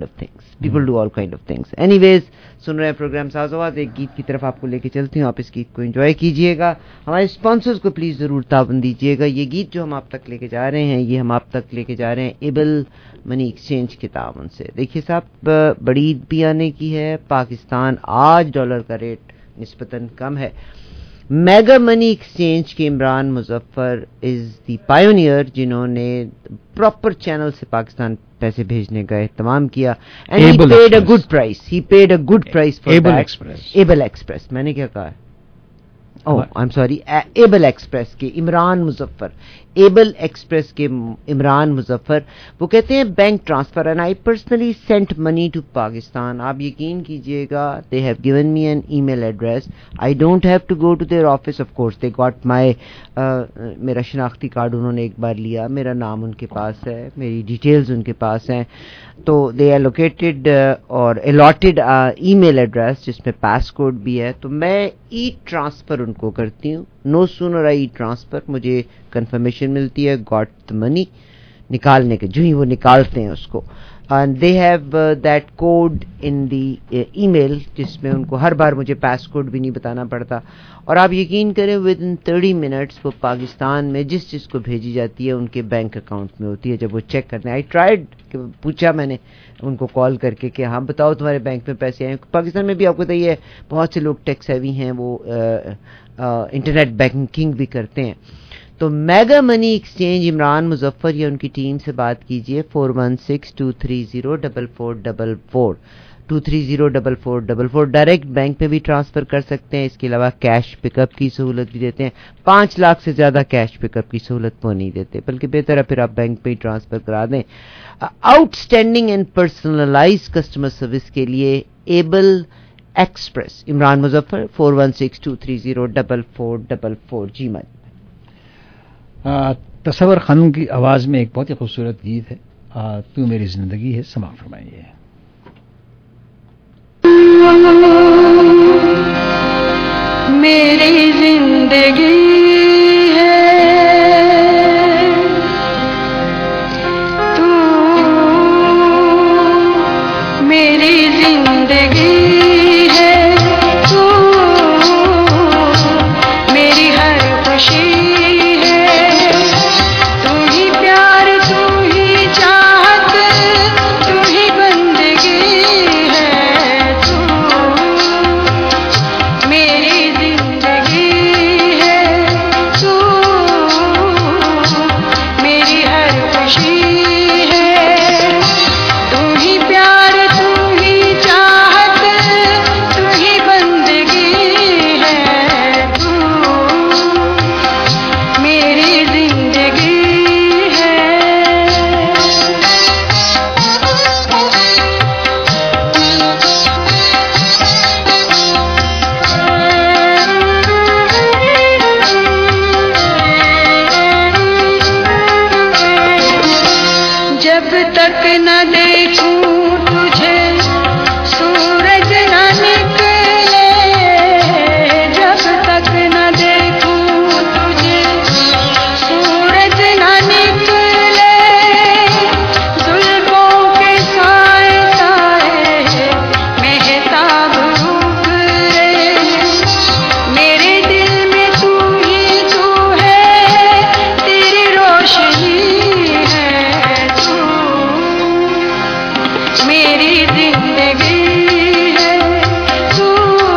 of things. Anyways, सुन रहे हैं प्रोग्राम साज़ोवात, एक गीत की तरफ आपको लेके चलती हूँ, आप इस गीत को एंजॉय कीजिएगा। हमारे स्पॉन्सर्स को प्लीज जरूर ताबन दीजिएगा। ये गीत जो हम आप तक लेके जा रहे हैं, ये हम आप तक लेके जा रहे हैं एबल मनी एक्सचेंज के ताबन से। देखिए साहब, बड़ी ईद भी आने की है, पाकिस्तान आज डॉलर का रेट निस्बतन कम है। मेगा मनी एक्सचेंज के Imran Muzaffar is the pioneer, जिन्होंने प्रॉपर चैनल से पाकिस्तान पैसे भेजने का एहतमाम किया, and he paid a good price for able express. मैंने क्या कहा है? Oh I am sorry, able express के इमरान मुजफ्फर, एबल एक्सप्रेस के इमरान मुजफ्फर, वो कहते हैं bank transfer and I personally sent money to Pakistan. आप यकीन कीजिएगा, they have given me an email address, I don't have to go to their office. Of course they got my, मेरा शनाख्ती कार्ड उन्होंने एक बार लिया, मेरा नाम उनके पास है, मेरी डिटेल्स उनके पास हैं, तो दे एलोकेटेड और अलॉटेड ईमेल एड्रेस जिसमें पासकोड भी है। तो मैं ई ट्रांसफर उनको करती हूँ, no sooner I e transfer, मुझे कंफर्मेशन मिलती है गॉट द मनी, निकालने के जो ही वो निकालते हैं उसको, and they have that code in the email, जिसमें उनको हर बार मुझे पासकोड भी नहीं बताना पड़ता। और आप यकीन करें, विद इन 30 मिनट्स वो पाकिस्तान में जिस चीज़ को भेजी जाती है उनके बैंक अकाउंट में होती है। जब वो चेक करते हैं, आई ट्राइड, पूछा मैंने उनको कॉल करके कि हाँ बताओ तुम्हारे बैंक में पैसे आए। पाकिस्तान में भी आपको पता ही है, बहुत से लोग टेक्स हैवी हैं, वो इंटरनेट बैंकिंग भी करते हैं। तो mega money exchange Imran Muzaffar या उनकी टीम से बात कीजिए, 4162304444, 2304444। डायरेक्ट बैंक पे भी ट्रांसफर कर सकते हैं, इसके अलावा कैश पिकअप की सहूलत भी देते हैं। 5 लाख से ज्यादा कैश पिकअप की सहूलत वो नहीं देते, बल्कि बेहतर है फिर आप बैंक पे ही ट्रांसफर करा दें। Outstanding and personalised customer service के लिए एबल एक्सप्रेस इमरान मुजफ्फर, 4162304444। जी मैं तसव्वुर खानम की आवाज में एक बहुत ही खूबसूरत गीत है, तू मेरी जिंदगी है, समाअत फरमाइए। मेरी जिंदगी है तू, मेरी जिंदगी है तू, मेरी हर खुशी मेरी जिंदगी है तक न देखूं तुझे सूरज न निकले, जब तक न देखूं तुझे सूरज न निकले, जुल्फों के साए साए महताब उभरे, मेरे दिल में तू ही तू है, तेरी रोशनी है तू, मेरी जिंदगी है तू,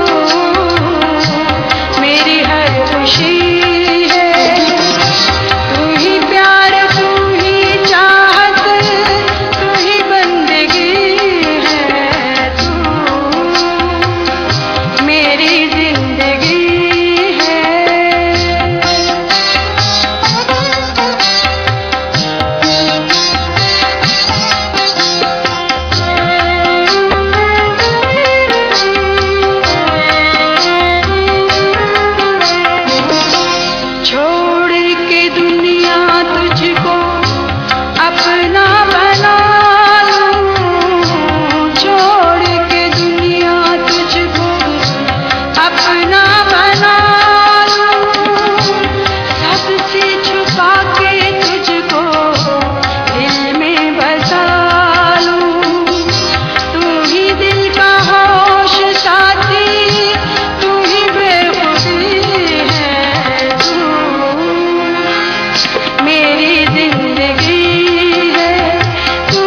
मेरी हर खुशी है, तू ही प्यार तू ही चाहत, तू ही बंदगी है तू, मेरी जिंदगी है। छोड़ के दुनिया तुझको अपना बना लूं, छोड़ के दुनिया तुझको अपना बना लूं, सबसे छुपा के तुझको दिल में बसा लूं, तू ही दिल का होश साथी, तू ही बेखुदी है तू, मेरी जिंदगी है तू,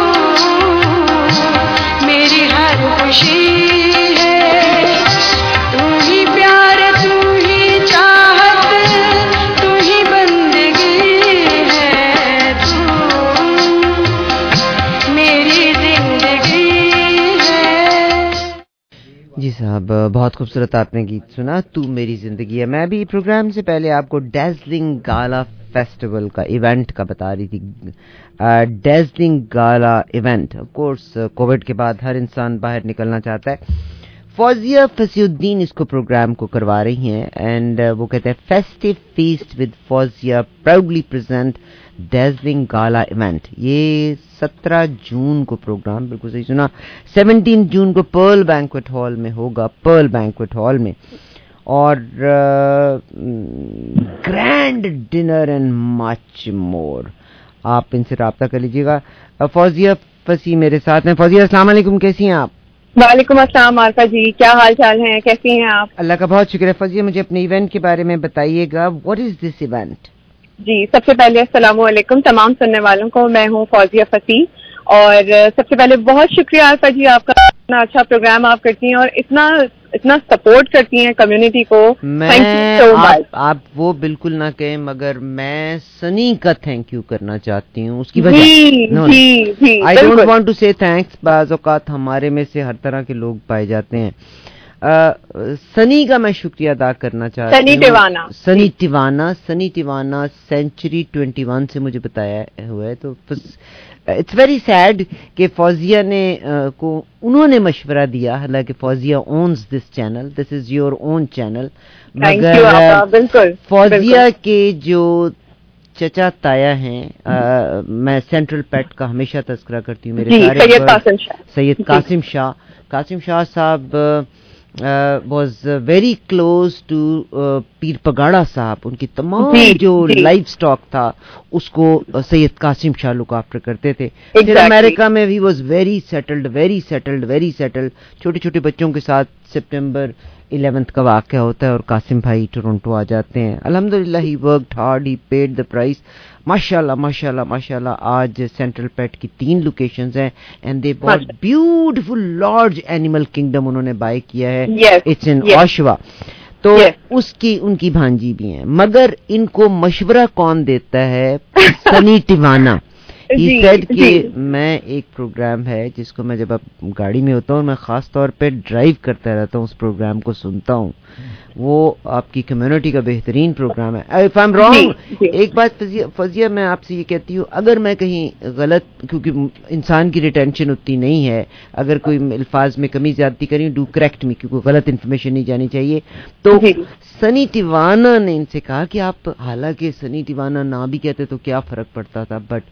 मेरी हर खुशी है, तू ही प्यार तू ही चाहत, तू ही बंदगी है तू, मेरी जिंदगी है। जी साहब, बहुत खूबसूरत आपने गीत सुना, तू मेरी जिंदगी है। मैं भी प्रोग्राम से पहले आपको डेज़लिंग गाला फेस्टिवल का इवेंट का बता रही थी। Dazzling gala event, of course covid के बाद हर इंसान बाहर निकलना चाहता है। फौजिया फसीउद्दीन इसको प्रोग्राम को करवा रही हैं एंड वो कहते हैं festive feast with Fauzia proudly present dazzling gala event. ये 17 जून को प्रोग्राम, बिल्कुल सही सुना, 17 जून को पर्ल बैंक्वेट हॉल में होगा, पर्ल बैंक्वेट हॉल में, और grand dinner and much more. आप इनसे राब्ता कर लीजिएगा। फौजिया फसी मेरे साथ हैं। फौजिया, अस्सलाम वालेकुम, कैसी हैं आप? वालेकुम अस्सलाम आरफा जी, क्या हाल चाल है, कैसी हैं आप? अल्लाह का बहुत शुक्र है। फौजिया, मुझे अपने इवेंट के बारे में बताइएगा, व्हाट इज दिस इवेंट? जी, सबसे पहले अस्सलाम वालेकुम तमाम सुनने वालों को। मैं हूँ फौजिया फसी और सबसे पहले बहुत शुक्रिया आरफा जी, आपका इतना अच्छा प्रोग्राम आप करती हैं और इतना सपोर्ट करती हैं कम्युनिटी को। Thank you so much. आप वो बिल्कुल ना कहें, मगर मैं सनी का थैंक यू करना चाहती हूँ। उसकी वजह I don't want to say thanks, बाज़ औक़ात हमारे में से हर तरह के लोग पाए जाते हैं। सनी का मैं शुक्रिया अदा करना चाहती हूँ। सनी टिवाना सेंचुरी 21 से मुझे बताया हुआ है। तो इट्स वेरी सैड कि फौजिया ने को उन्होंने मशवरा दिया, हालांकि Fauzia owns this channel, this is your own channel, मगर फौजिया के जो चचा ताया हैं, मैं सेंट्रल पेट का हमेशा तस्करा करती हूँ, मेरे सैयद कासिम शाह साहब was very close to पीर पगाड़ा साहब। उनकी तमाम जो लाइफ स्टॉक था उसको सैयद कासिम शाह लुक आफ्टर करते थे। फिर अमेरिका में भी was very settled। छोटे छोटे बच्चों के साथ सितंबर 11 का वाक़या होता है और कासिम भाई टोरंटो आ जाते हैं। अल्हम्दुलिल्लाह, he worked hard, he paid the price. माशाल्लाह आज सेंट्रल पेट की 3 लोकेशंस हैं and they bought beautiful large animal kingdom उन्होंने बाय किया है। It's in Oshawa. तो उसकी उनकी भांजी भी हैं, मगर इनको मशवरा कौन देता है? सनी टिवाना। He said कि मैं एक प्रोग्राम है जिसको मैं जब गाड़ी में होता हूँ, मैं खास तौर पे ड्राइव करता रहता हूँ, उस प्रोग्राम को सुनता हूँ। वो आपकी कम्युनिटी का बेहतरीन प्रोग्राम है। इफ आई एम रॉन्ग, एक बात फजिया मैं आपसे ये कहती हूँ, अगर मैं कहीं गलत, क्योंकि इंसान की रिटेंशन उतनी नहीं है, अगर कोई अल्फाज में कमी ज्यादती करी, डू करेक्ट मी, क्योंकि गलत इन्फॉर्मेशन नहीं जानी चाहिए। तो सनी टिवाना ने इनसे कहा कि आप, हालांकि सनी टिवाना ना भी कहते तो क्या फर्क पड़ता था, but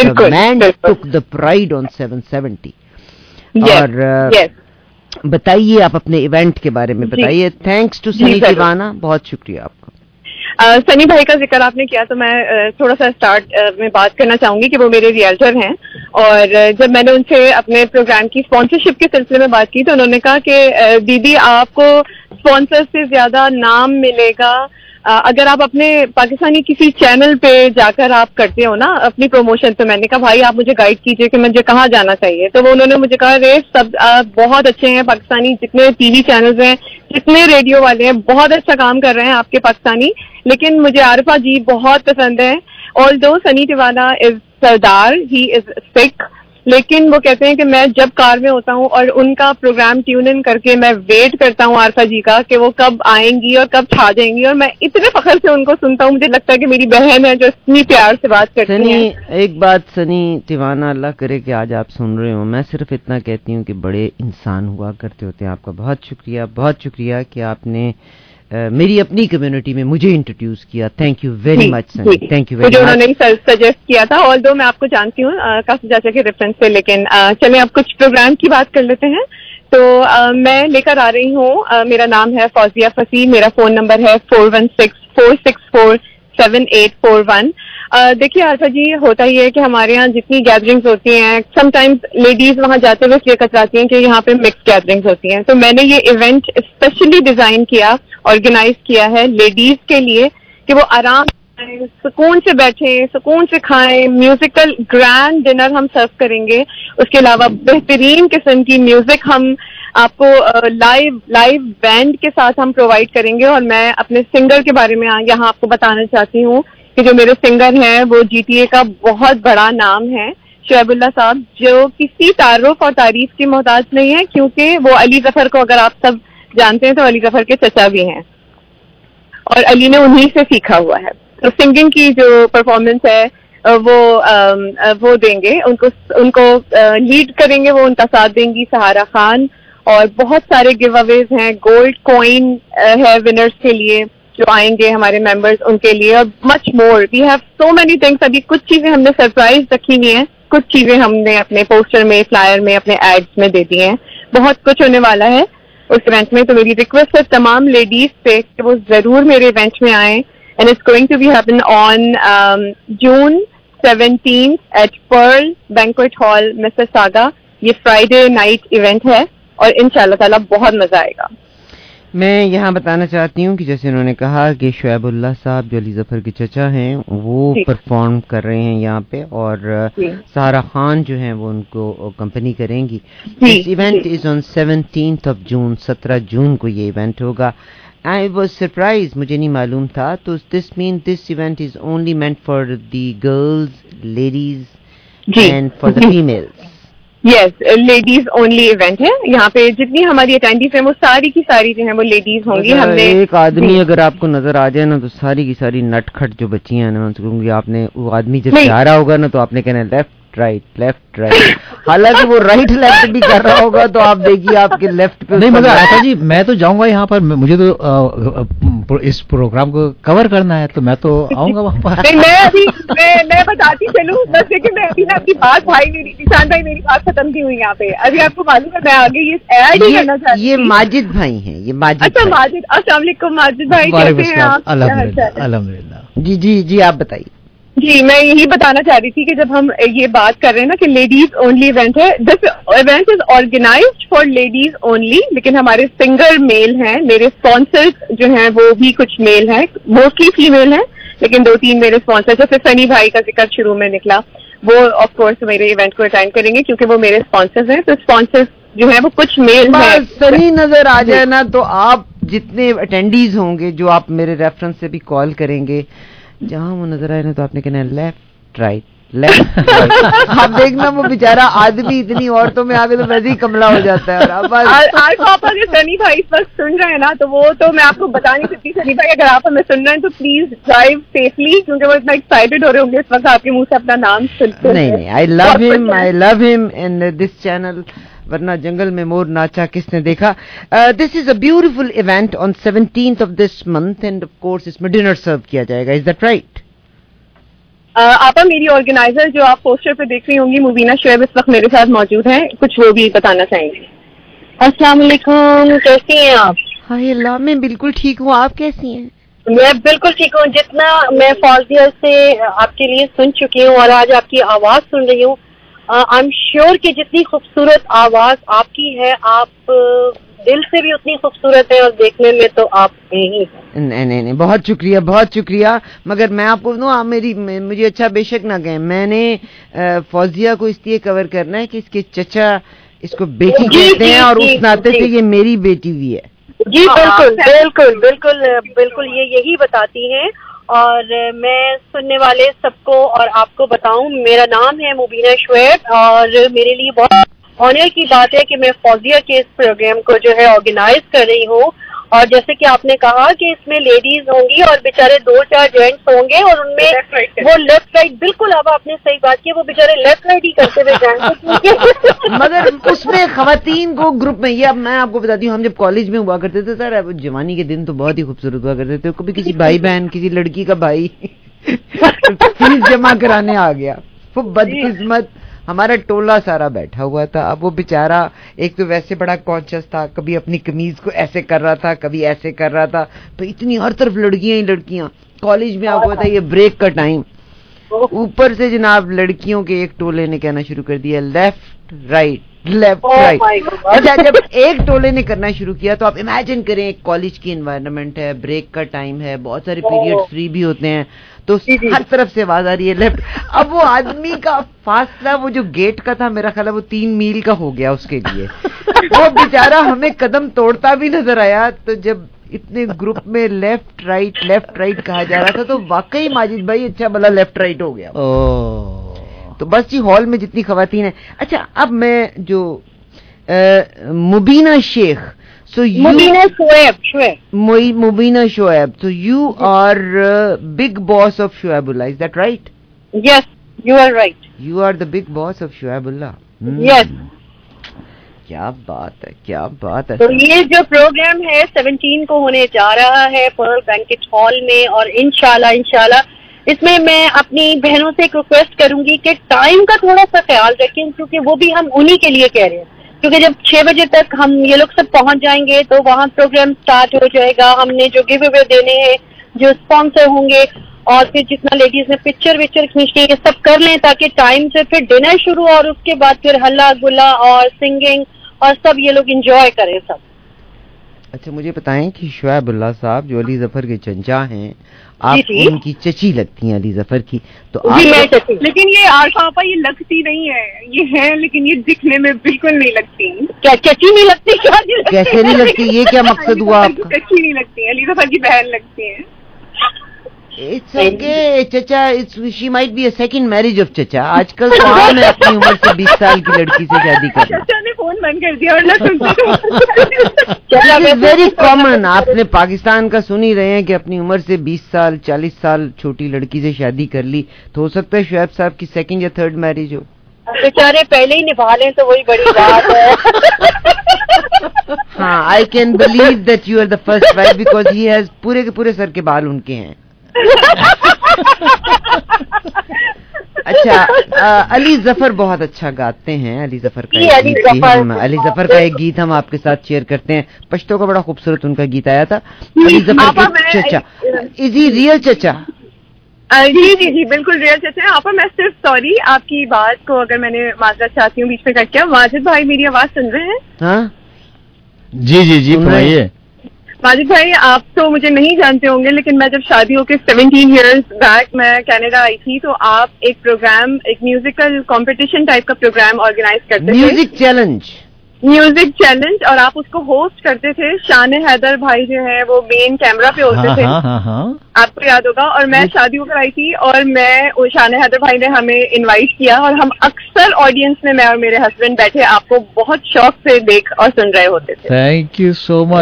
the man took the pride on 770. और बताइए आप अपने इवेंट के बारे में बताइए. थैंक्स टू सनी दीवाना, बहुत शुक्रिया आपका. सनी भाई का जिक्र आपने किया तो मैं थोड़ा सा स्टार्ट में बात करना चाहूंगी कि वो मेरे रियल्टर हैं, और जब मैंने उनसे अपने प्रोग्राम की स्पॉन्सरशिप के सिलसिले में बात की तो उन्होंने कहा कि दीदी आपको स्पॉन्सर से ज्यादा नाम मिलेगा अगर आप अपने पाकिस्तानी किसी चैनल पे जाकर आप करते हो ना अपनी प्रमोशन. तो मैंने कहा भाई आप मुझे गाइड कीजिए कि मुझे कहाँ जाना चाहिए. तो वो उन्होंने मुझे कहा रे सब बहुत अच्छे हैं पाकिस्तानी, जितने टीवी चैनल्स हैं, जितने रेडियो वाले हैं, बहुत अच्छा काम कर रहे हैं आपके पाकिस्तानी, लेकिन मुझे आरिफा जी बहुत पसंद है. ऑल्दो सनी दीवाना is Sardar, he is sick, लेकिन वो कहते हैं कि मैं जब कार में होता हूँ और उनका प्रोग्राम ट्यून इन करके मैं वेट करता हूँ आरफा जी का कि वो कब आएंगी और कब छा जाएंगी, और मैं इतने फखर से उनको सुनता हूँ. मुझे लगता है कि मेरी बहन है जो इतनी प्यार से बात करती है. एक बात सनी दीवाना, अल्लाह करे कि आज आप सुन रहे हो, मैं सिर्फ इतना कहती हूँ कि बड़े इंसान हुआ करते होते हैं. आपका बहुत शुक्रिया कि आपने मेरी अपनी कम्युनिटी में मुझे इंट्रोड्यूस किया. Thank you very much Sunny, thank you very much. उन्होंने सजेस्ट किया था, ऑल्दो मैं आपको जानती हूँ काफी चाचा के रेफरेंस से, लेकिन चलें अब कुछ प्रोग्राम की बात कर लेते हैं. तो मैं लेकर आ रही हूँ, मेरा नाम है फौजिया फसी, मेरा फोन नंबर है 4164647841. देखिए आरफा जी, होता ही है कि हमारे यहाँ जितनी गैदरिंग्स होती हैं, समटाइम्स लेडीज वहाँ जाते हुए इसलिए कतराती हैं कि यहाँ पे मिक्स गैदरिंग्स होती हैं. तो मैंने ये इवेंट स्पेशली डिजाइन किया, ऑर्गेनाइज किया है लेडीज के लिए कि वो आराम से सुकून से बैठें, सुकून से खाएं. म्यूजिकल ग्रैंड डिनर हम सर्व करेंगे, उसके अलावा बेहतरीन किस्म की म्यूजिक हम आपको लाइव बैंड के साथ हम प्रोवाइड करेंगे. और मैं अपने सिंगर के बारे में यहाँ आपको बताना चाहती हूँ कि जो मेरे सिंगर हैं वो GTA का बहुत बड़ा नाम है, शुएबुल्लाह साहब, जो किसी तारुफ और तारीफ की मोहताज नहीं है, क्योंकि वो अली जफर को अगर आप सब जानते हैं तो अली जफर के चचा भी हैं और अली ने उन्हीं से सीखा हुआ है. तो सिंगिंग की जो परफॉर्मेंस है वो देंगे, उनको लीड करेंगे, वो उनका साथ देंगी सहारा खान. और बहुत सारे गिव अवेज हैं, गोल्ड कॉइन है विनर्स के लिए जो आएंगे हमारे मेंबर्स उनके लिए, और much more. We have so many things. अभी कुछ चीजें हमने सरप्राइज रखी हुई हैं, कुछ चीजें हमने अपने पोस्टर में, फ्लायर में, अपने एड्स में दे दी हैं. बहुत कुछ होने वाला है उस इवेंट में. तो मेरी रिक्वेस्ट है तमाम लेडीज से कि वो जरूर मेरे इवेंट में आएं. And it's going to be happen on June 17 at pearl banquet hall Mississauga. ये फ्राइडे नाइट इवेंट है और इंशाल्लाह ताला बहुत मजा आएगा. मैं यहाँ बताना चाहती हूँ कि जैसे उन्होंने कहा कि शुएबुल्लाह साहब जो अली जफर के चचा हैं वो परफॉर्म कर रहे हैं यहाँ पे, और सहारा खान जो हैं वो उनको कंपनी करेंगी. This event is on 17th of June, 17 जून को ये इवेंट होगा. आई वॉज सरप्राइज, मुझे नहीं मालूम था. तो this mean this event is only meant for the girls, ladies and for the females. Yes, ladies only event है. यहाँ पे जितनी हमारी अटेंडीज हैं वो सारी की सारी जो है वो लेडीज होंगी. हमने एक आदमी अगर आपको नजर आ जाए ना तो सारी की सारी नटखट जो बच्चियां हैं ना, मैं कहूँगी आपने वो आदमी जब जा रहा होगा ना तो आपने कहना लेफ्ट राइट. हालांकि वो राइट लेफ्ट भी कर रहा होगा तो आप देखिए आपके लेफ्ट पे नहीं. मगर आशा जी मैं तो जाऊंगा यहाँ पर, मुझे तो इस प्रोग्राम को कवर करना है तो मैं तो आऊंगा वहाँ पर. मैं बताती चलूँ बस, लेकिन मैं अभी ना आपकी बात निशान भाई मेरी बात खत्म की हुई यहाँ पे. अभी आपको मालूम है मैं आगे ये ऐड ही करना चाहती हूँ. ये माजिद भाई हैं, ये माजिद. अच्छा माजिद, अस्सलाम वालेकुम माजिद भाई, कैसे हैं आप? अल्हम्दुलिल्लाह. जी आप बताइए. जी मैं यही बताना चाह रही थी कि जब हम ये बात कर रहे हैं ना कि लेडीज ओनली इवेंट है, this event is organised for ladies only, लेकिन हमारे सिंगर मेल हैं, मेरे स्पॉन्सर्स जो हैं वो भी कुछ मेल हैं, मोस्टली फीमेल हैं, लेकिन 2-3 मेरे स्पॉन्सर, जैसे सनी भाई का जिक्र शुरू में निकला, वो ऑफ कोर्स मेरे इवेंट को अटेंड करेंगे क्योंकि वो मेरे स्पॉन्सर्स हैं. तो स्पॉन्सर्स जो है वो कुछ मेल हैं. सनी नजर आ जाए ना तो आप जितने अटेंडीज होंगे जो आप मेरे रेफरेंस से भी कॉल करेंगे, जहाँ वो नजर आए ना तो आपने कहना लेफ्ट राइट. आप देखना वो बेचारा आदमी इतनी औरतों में आगे तो वैसे ही कमला हो जाता है. और आप अगर सनी भाई इस वक्त सुन रहे हैं ना तो वो तो मैं आपको बता नहीं सकती. सनी भाई अगर आप हमें सुन रहे हैं तो प्लीज ड्राइव सेफली, क्योंकि वो इतना एक्साइटेड हो रहे होंगे इस वक्त आपके मुंह से अपना नाम सुनते. नहीं, I love him in this channel, वरना जंगल में मोर नाचा किसने देखा. This is a beautiful event on 17th of this month and of course इसमें डिनर सर्व किया जाएगा. Is that right? आपा मेरी ऑर्गेनाइजर जो आप पोस्टर पे देख रही होंगी मुबीना शुएब इस वक्त मेरे साथ मौजूद हैं, कुछ वो भी बताना चाहेंगे। अस्सलाम वालेकुम, कैसी हैं आप? हाय अल्लाह, मैं बिल्कुल ठीक हूँ, आप कैसी हैं? मैं बिल्कुल ठीक हूँ। जितना मैं फौजिया से आपके लिए सुन चुकी हूँ और आज आपकी आवाज सुन रही हूँ, आई एम श्योर कि जितनी खूबसूरत आवाज आपकी है, आप दिल से भी उतनी खूबसूरत है और देखने में तो आप नहीं हैं। नहीं, बहुत शुक्रिया। मगर मैं आपको मुझे अच्छा बेशक ना कहें, मैंने फौजिया को इसलिए कवर करना है कि इसके चचा इसको बेटी कहते हैं और उस नाते से ये मेरी बेटी भी है। जी बिल्कुल ये यही बताती हैं। और मैं सुनने वाले सबको और आपको बताऊं, मेरा नाम है मुबीना शुएब और मेरे लिए बहुत ऑनर की बात है कि मैं फौजिया के इस प्रोग्राम को जो है ऑर्गेनाइज कर रही हूँ। और जैसे कि आपने कहा कि इसमें लेडीज होंगी और बेचारे 2-4 जेंट्स होंगे और उनमें वो लेफ्ट राइट, बिल्कुल अब आपने सही बात की, वो बेचारे लेफ्ट राइट ही करते हुए जाएंगे। मगर उसमें खवातीन को ग्रुप में, ये अब मैं आपको बताती हूँ, हम जब कॉलेज में हुआ करते थे सर, जवानी के दिन तो बहुत ही खूबसूरत हुआ करते थे। कभी किसी भाई बहन, किसी लड़की का भाई फीस जमा कराने आ गया, वो बदकिस्मत हमारा टोला सारा बैठा हुआ था। अब वो बेचारा एक तो वैसे बड़ा कॉन्शियस था, कभी अपनी कमीज को ऐसे कर रहा था, कभी ऐसे कर रहा था, तो इतनी हर तरफ लड़कियां ही लड़कियां। कॉलेज में आपको पता है ये ब्रेक का टाइम, ऊपर से जनाब लड़कियों के एक टोले ने कहना शुरू कर दिया लेफ्ट राइट। अच्छा, जब एक टोले ने करना शुरू किया तो आप इमेजिन करें, एक कॉलेज की एनवायरनमेंट है, ब्रेक का टाइम है, बहुत सारे पीरियड फ्री भी होते हैं, तो हर तरफ से आवाज आ रही है लेफ्ट। अब वो आदमी का फासला, वो जो गेट का था, मेरा ख्याल है वो 3 मील का हो गया उसके लिए। वो बेचारा हमें कदम तोड़ता भी नजर आया। तो जब इतने ग्रुप में लेफ्ट राइट कहा जा रहा था, तो वाकई माजिद भाई अच्छा भला लेफ्ट राइट हो गया। तो बस जी, हॉल में जितनी खवातीन है। अच्छा, अब मैं जो Mubina Sheikh, so you Mubina Shoaib, so you are big boss of Shoaibullah, is that right? Yes, you are right. You are the big boss of Shoaibullah. Yes. क्या बात है। तो ये जो प्रोग्राम है 17 को होने जा रहा है पर्ल बैंकेट हॉल में, और इंशाल्लाह इसमें मैं अपनी बहनों से एक रिक्वेस्ट करूंगी कि टाइम का थोड़ा सा ख्याल रखें, क्योंकि वो भी हम उन्हीं के लिए कह रहे हैं। क्योंकि जब 6 बजे तक हम ये लोग सब पहुंच जाएंगे तो वहाँ प्रोग्राम स्टार्ट हो जाएगा। हमने जो गिव अवे देने हैं, जो स्पॉन्सर होंगे, और फिर जितना लेडीज ने पिक्चर खींचनी है, सब कर लें ताकि टाइम से फिर डिनर शुरू, और उसके बाद फिर हल्ला गुल्ला और सिंगिंग और सब ये लोग एंजॉय करें सब। अच्छा, मुझे बताएं कि शोएबुल्लाह साहब जो अली जफर के चंचा हैं, आप उनकी चची लगती हैं अली जफर की, तो आप लेकिन ये आरफा ये लगती नहीं है, ये है लेकिन ये दिखने में बिल्कुल नहीं लगती। क्या चची नहीं लगती? कैसे नहीं लगती? ये क्या मकसद हुआ आपका? चची नहीं लगती, अली जफर की बहन लगती है। It's okay, चचा, she might be a second marriage of चचा। आजकल तो आम है अपनी उम्र से 20 साल की लड़की से शादी करना। चचा ने फोन बंद कर दिया और ना सुनते। वेरी कॉमन, आपने पाकिस्तान का सुन ही रहे हैं कि अपनी उम्र से 20 साल 40 साल छोटी लड़की से शादी कर ली, तो हो सकता है शोएब साहब की सेकंड या थर्ड मैरिज हो। बेचारे पहले ही निभा लें तो वही बड़ी बात है। हाँ, I can believe that you are the first wife because he has पूरे के पूरे सर के बाल उनके हैं। अच्छा, अली जफर बहुत अच्छा गाते हैं। अली जफर का एक गीत हम आपके साथ शेयर करते हैं। पश्तो का बड़ा खूबसूरत उनका गीत आया था, अली जफर के चचा। इज ही रियल चचा? जी बिल्कुल रियल चचा। आपा मैं सिर्फ सॉरी, आपकी बात को अगर मैंने माजरत चाहती हूँ बीच में कट किया। माजिद भाई मेरी आवाज सुन रहे हैं? हाँ जी फरमाइए। माजिद भाई, आप तो मुझे नहीं जानते होंगे, लेकिन मैं जब शादी होकर 17 इयर्स बैक मैं कनाडा आई थी, तो आप एक प्रोग्राम, एक म्यूजिकल कंपटीशन टाइप का प्रोग्राम ऑर्गेनाइज करते थे, म्यूजिक चैलेंज, और आप उसको होस्ट करते थे। शान हैदर भाई जो है वो मेन कैमरा पे होते थे। आपको याद होगा। और मैं शादी होकर आई थी और शान हैदर भाई ने हमें इनवाइट किया, और हम अक्सर ऑडियंस में, मैं और मेरे हस्बैंड बैठे आपको बहुत शौक से देख और सुन रहे होते थे। Thank you so much.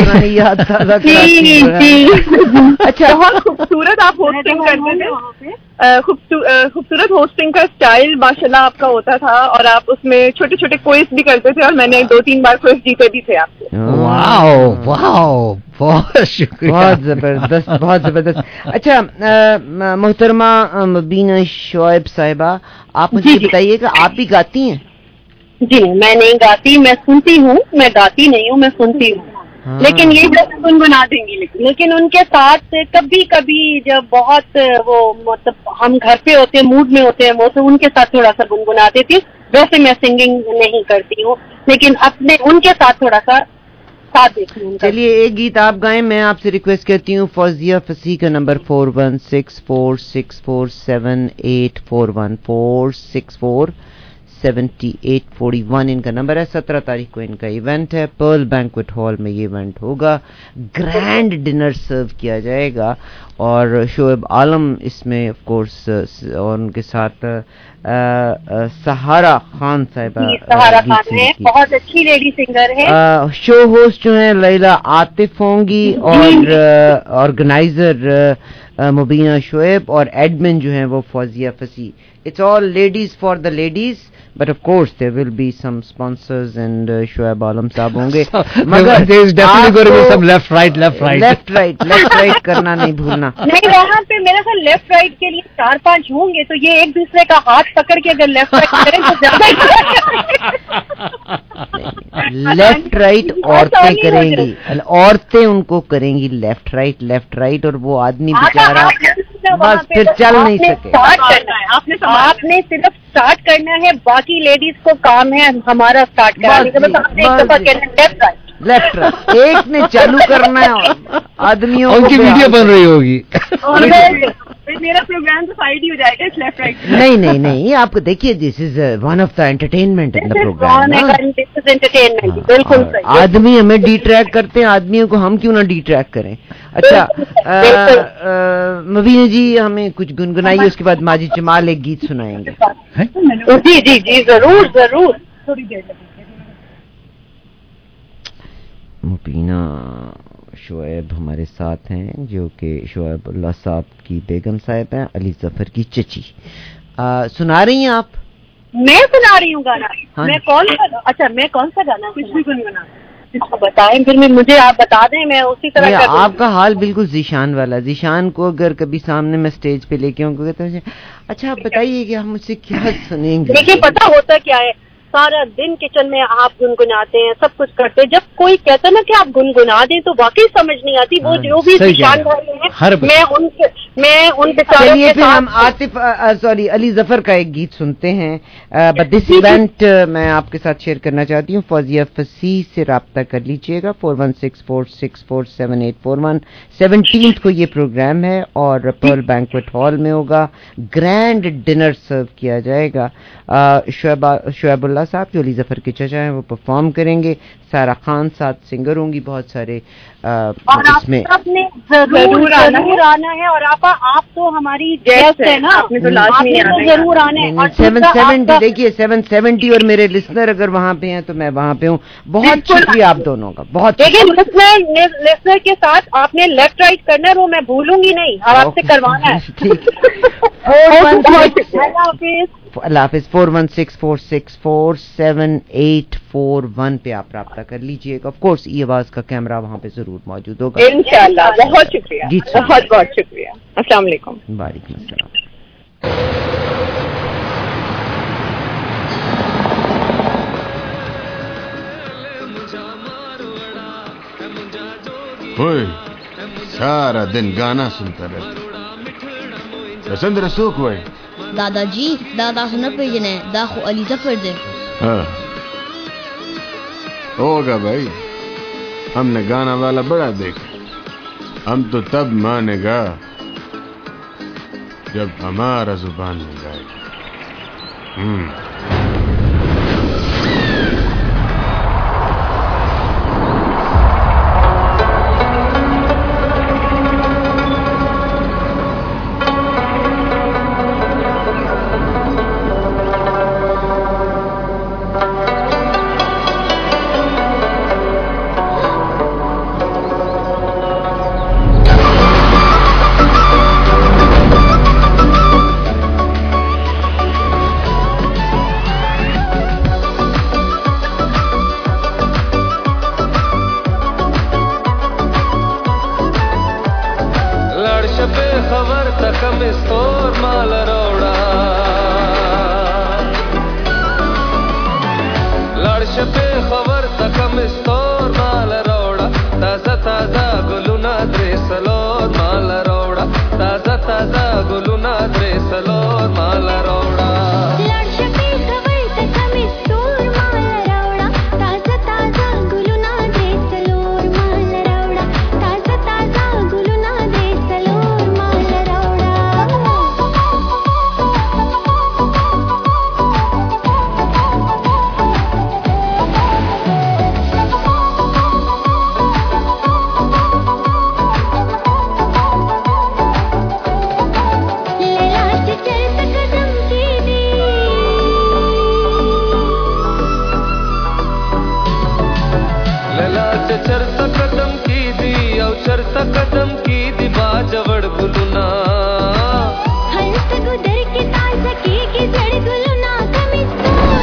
अच्छा, बहुत खूबसूरत आप होस्टिंग करते थे। خوبصورت ہوسٹنگ کا اسٹائل ماشاءاللہ آپ کا ہوتا تھا اور آپ اس میں چھوٹے چھوٹے کوئز بھی کرتے تھے اور میں نے 2-3 بار کوئز جیتے بھی تھے آپ سے. واو بہت شکریہ, بہت زبردست بہت زبردست. اچھا محترمہ مبینہ شعیب صاحبہ, آپ مجھے بتائیے کہ آپ بھی گاتی ہیں؟ جی میں نہیں گاتی, میں سنتی ہوں. میں گاتی نہیں ہوں, میں سنتی ہوں. لیکن یہ گنگنا دیں گی, لیکن ان کے ساتھ کبھی کبھی جب بہت وہ مطلب ہم گھر پہ ہوتے ہیں, موڈ میں ہوتے ہیں, وہ تو ان کے ساتھ تھوڑا سا گنگنا دیتی ہوں. ویسے میں سنگنگ نہیں کرتی ہوں, لیکن اپنے ان کے ساتھ تھوڑا سا ساتھ دیتی ہوں. چلیے ایک گیت آپ گائیں, میں آپ سے ریکویسٹ کرتی ہوں. فوزیہ فصیح کا نمبر 4164647841 4647841 ان کا نمبر ہے. 17 تاریخ کو ان کا ایونٹ ہے, پرل بینکویٹ ہال میں یہ ایونٹ ہوگا. گرینڈ ڈنر سرو کیا جائے گا اور شعیب عالم اس میں آف کورس, اور ان کے ساتھ سہارا خان صاحبہ, سہارا خان ہے, بہت اچھی لیڈی سنگر ہے. شو ہوسٹ جو ہیں لیلا عاطف ہوں گی اور آرگنائزر مبینہ شعیب اور ایڈمن جو ہیں وہ فوزیہ فصیح. It's all ladies for the ladies, but of course there will be some sponsors and Shoaib Alam صاحب ہوں گے. مگر there is definitely going to be some left right کرنا نہیں بھولنا. نہیں, وہاں پہ میرا خیال لیفٹ رائٹ کے لیے 4-5 ہوں گے, تو یہ ایک دوسرے کا ہاتھ پکڑ کے اگر لیفٹ رائٹ کریں تو زیادہ لیفٹ رائٹ عورتیں کریں گی, عورتیں ان کو کریں گی لیفٹ رائٹ, اور وہ آدمی بیچارہ بس پھر چل نہیں سکے. آپ نے صرف اسٹارٹ کرنا ہے, باقی لیڈیز کو کام ہے ہمارا اسٹارٹ کرنا. لیفٹ رائٹ ایک نے چالو کرنا ہے, آدمیوں کی ویڈیو بن رہی ہوگی. میرا پروگرام تو سائڈ ہی ہو جائے گا لیفٹ رائٹ. نہیں, آپ کو دیکھیے, this is one of the entertainment in the programme. بالکل, آدمی ہمیں ڈی ٹریک کرتے ہیں, آدمیوں کو ہم کیوں نہ ڈی ٹریک کریں. اچھا مبینہ جی ہمیں کچھ گنگنائیے, اس کے بعد ماجد جمال ایک گیت سنائیں گے. جی ضرور. مبینہ شعیب ہمارے ساتھ ہیں, جو کہ شعیب اللہ صاحب کی بیگم صاحب ہیں, علی ظفر کی چچی. سنا رہی ہیں آپ؟ میں سنا رہی ہوں گانا. میں کون سا گانا کچھ بھی گنگنا بتائیں, پھر مجھے آپ بتا دیں, میں اسی طرح. آپ کا حال بالکل ذیشان والا. ذیشان کو اگر کبھی سامنے میں اسٹیج پہ لے کے آؤں گا تو اچھا آپ بتائیے کہ ہم مجھ سے کیا سنیں گے. دیکھیے پتا ہوتا کیا ہے, سارا دن کچن میں آپ گنگناتے ہیں, سب کچھ کرتے ہیں. جب کوئی کہتا ہے نا کہ آپ گنگنا دیں تو واقعی سمجھ نہیں آتی. وہ جو بھی نشان والے ہیں, میں ان کے ساتھ. چلیے پھر ہم عاطف علی ظفر کا ایک گیت سنتے ہیں. بٹ دس ایونٹ میں آپ کے ساتھ شیئر کرنا چاہتی ہوں. فوزیہ فصیح سے رابطہ کر لیجیے گا 4164647841. 17 کو یہ پروگرام ہے اور پرل بینکویٹ ہال میں ہوگا. گرینڈ ڈنر سرو کیا جائے گا. شعیب اللہ صاحب جو علی ظفر کے چچا ہیں وہ پرفارم کریں گے. سارا خان ساتھ سنگر ہوں گی, بہت سارے اس میں. آپ نے ضرور آنا ہے, اور آپ تو ہماری گیسٹ ہے نا, آپ نے تو ضرور آنا ہے. 770 دیکھیے 770 اور میرے لسنر اگر وہاں پہ ہیں تو میں وہاں پہ ہوں. بہت شکریہ آپ دونوں کا. بہت دیکھیے لسنر کے ساتھ آپ نے لیفٹ رائٹ کرنا ہے, وہ میں بھولوں گی نہیں, آپ سے کروانا ہے. اللہ حافظ. 4164647841 پہ آپ رابطہ کر لیجیے گا. آف کورس ای آواز کا کیمرہ وہاں پہ ضرور موجود ہوگا. انشاءاللہ. بہت شکریہ, بہت شکریہ. السلام علیکم. وعلیکم السلام. سارا دن گانا سنتا رہتا پسند رسوک ہوئے. دادا جی دادا سنا پیجنے داخو علی ظفر دے. ہاں ہوگا بھائی, ہم نے گانا والا بڑا دیکھا. ہم تو تب مانے گا جب ہمارا زبان میں گائے گا. पे खबर तक मिस्तोर माल रोड़ा लड़श पे खबर तक मिस्तोर माल रोड़ा ताजा ताजा गुलुना द्रेसलोर माल रोड़ा ताजा ताजा गुलुना द्रेसलोर माल रोड़ा चरता कदम की दी और चरता कदम की दी बाजवड़ गुलुना हंस गुदर के ताजा की जड़ गुलुना कमिस्तोर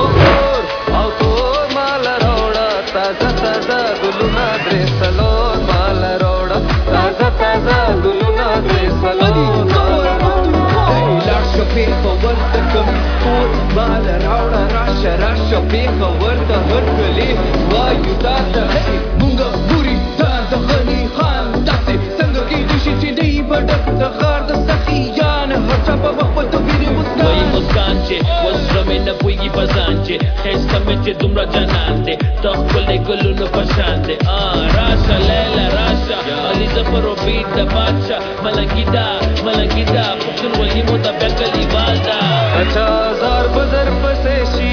औतोर माल रोड़ा ताजा ताजा गुलुना द्रेसलोर माल रोड़ा ताजा ताजा गुलुना द्रेसलोर माल रोड़ा लक्ष पे खबर तक मिस्तोर माल रोड़ा राशा राशा पे खबर तक हर गली वायु ताजा है मुंगा बुरी ताजा गली खान तासे संग की दिशा चिड़ी बड़क दखार द सखियान हर चापा वक्त बिरे मुस्कान चे वस्त्र में न पुगी पसान चे खैस्ता में चे तुमरा जानन दे तखले गुलुन पहचान दे राशा लैला राशा अली जफर बीट द बादशाह मलंगिदा मलंगिदा पुक्न वली मोता बेकली वालदा अच्छा हजार बदर पसेशी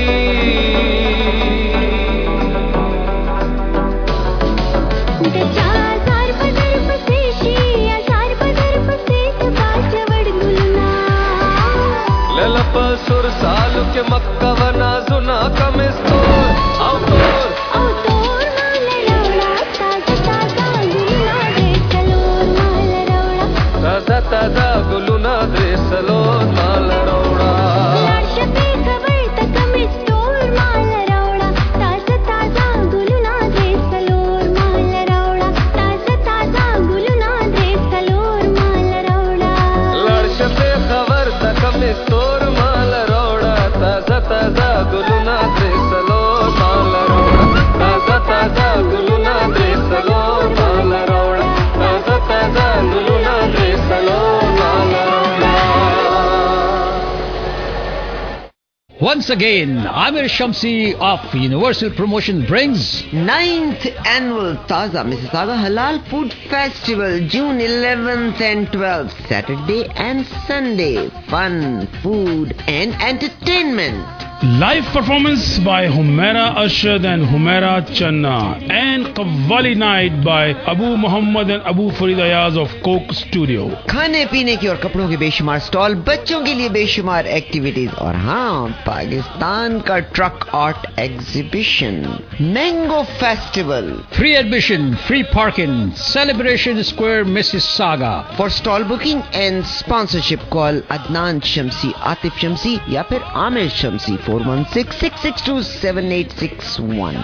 सुर सालू के मक्का वना सुना कमिस्तोर औतोर औतोर माल रोड़ा ताजा ताजा गुलुना द्रेसलोर माल रोड़ा ताजा ताजा गुलुना द्रेसलोर माल रोड़ा लर्श पे खबर तक मिस्तोर माल रोड़ा ताजा ताजा गुलुना द्रेसलोर माल रोड़ा ताजा ताजा गुलुना द्रेसलोर माल रोड़ा लर्श पे खबर तक मिस्तोर ताजा ताजा गुलुना द्रेसलोर माल रोड़ा ताजा ताजा गुलुना द्रेसलोर माल रोड़ा ताजा ताजा गुलुना द्रेसलोर माल रोड़ा Once again, Amir Shamsi of Universal Promotion brings 9th Annual Taza Mississauga Halal Food Festival, June 11th and 12th, Saturday and Sunday. Fun, food and entertainment. Live performance by Humaira Arshad and Humaira Channa, and Qawwali night by Abu Muhammad and Abu Farid Ayaz of Coke Studio. کھانے پینے کی اور کپڑوں کے بے شمار stall, بچوں کے لیے بے شمار ایکٹیویٹیز، اور ہاں پاکستان کا truck art exhibition mango festival. free admission, free parking, Celebration Square, Mississauga. For stall booking and sponsorship, call Adnan Shamsi, Atif Shamsi یا پھر Aamir Shamsi 416-662-7861.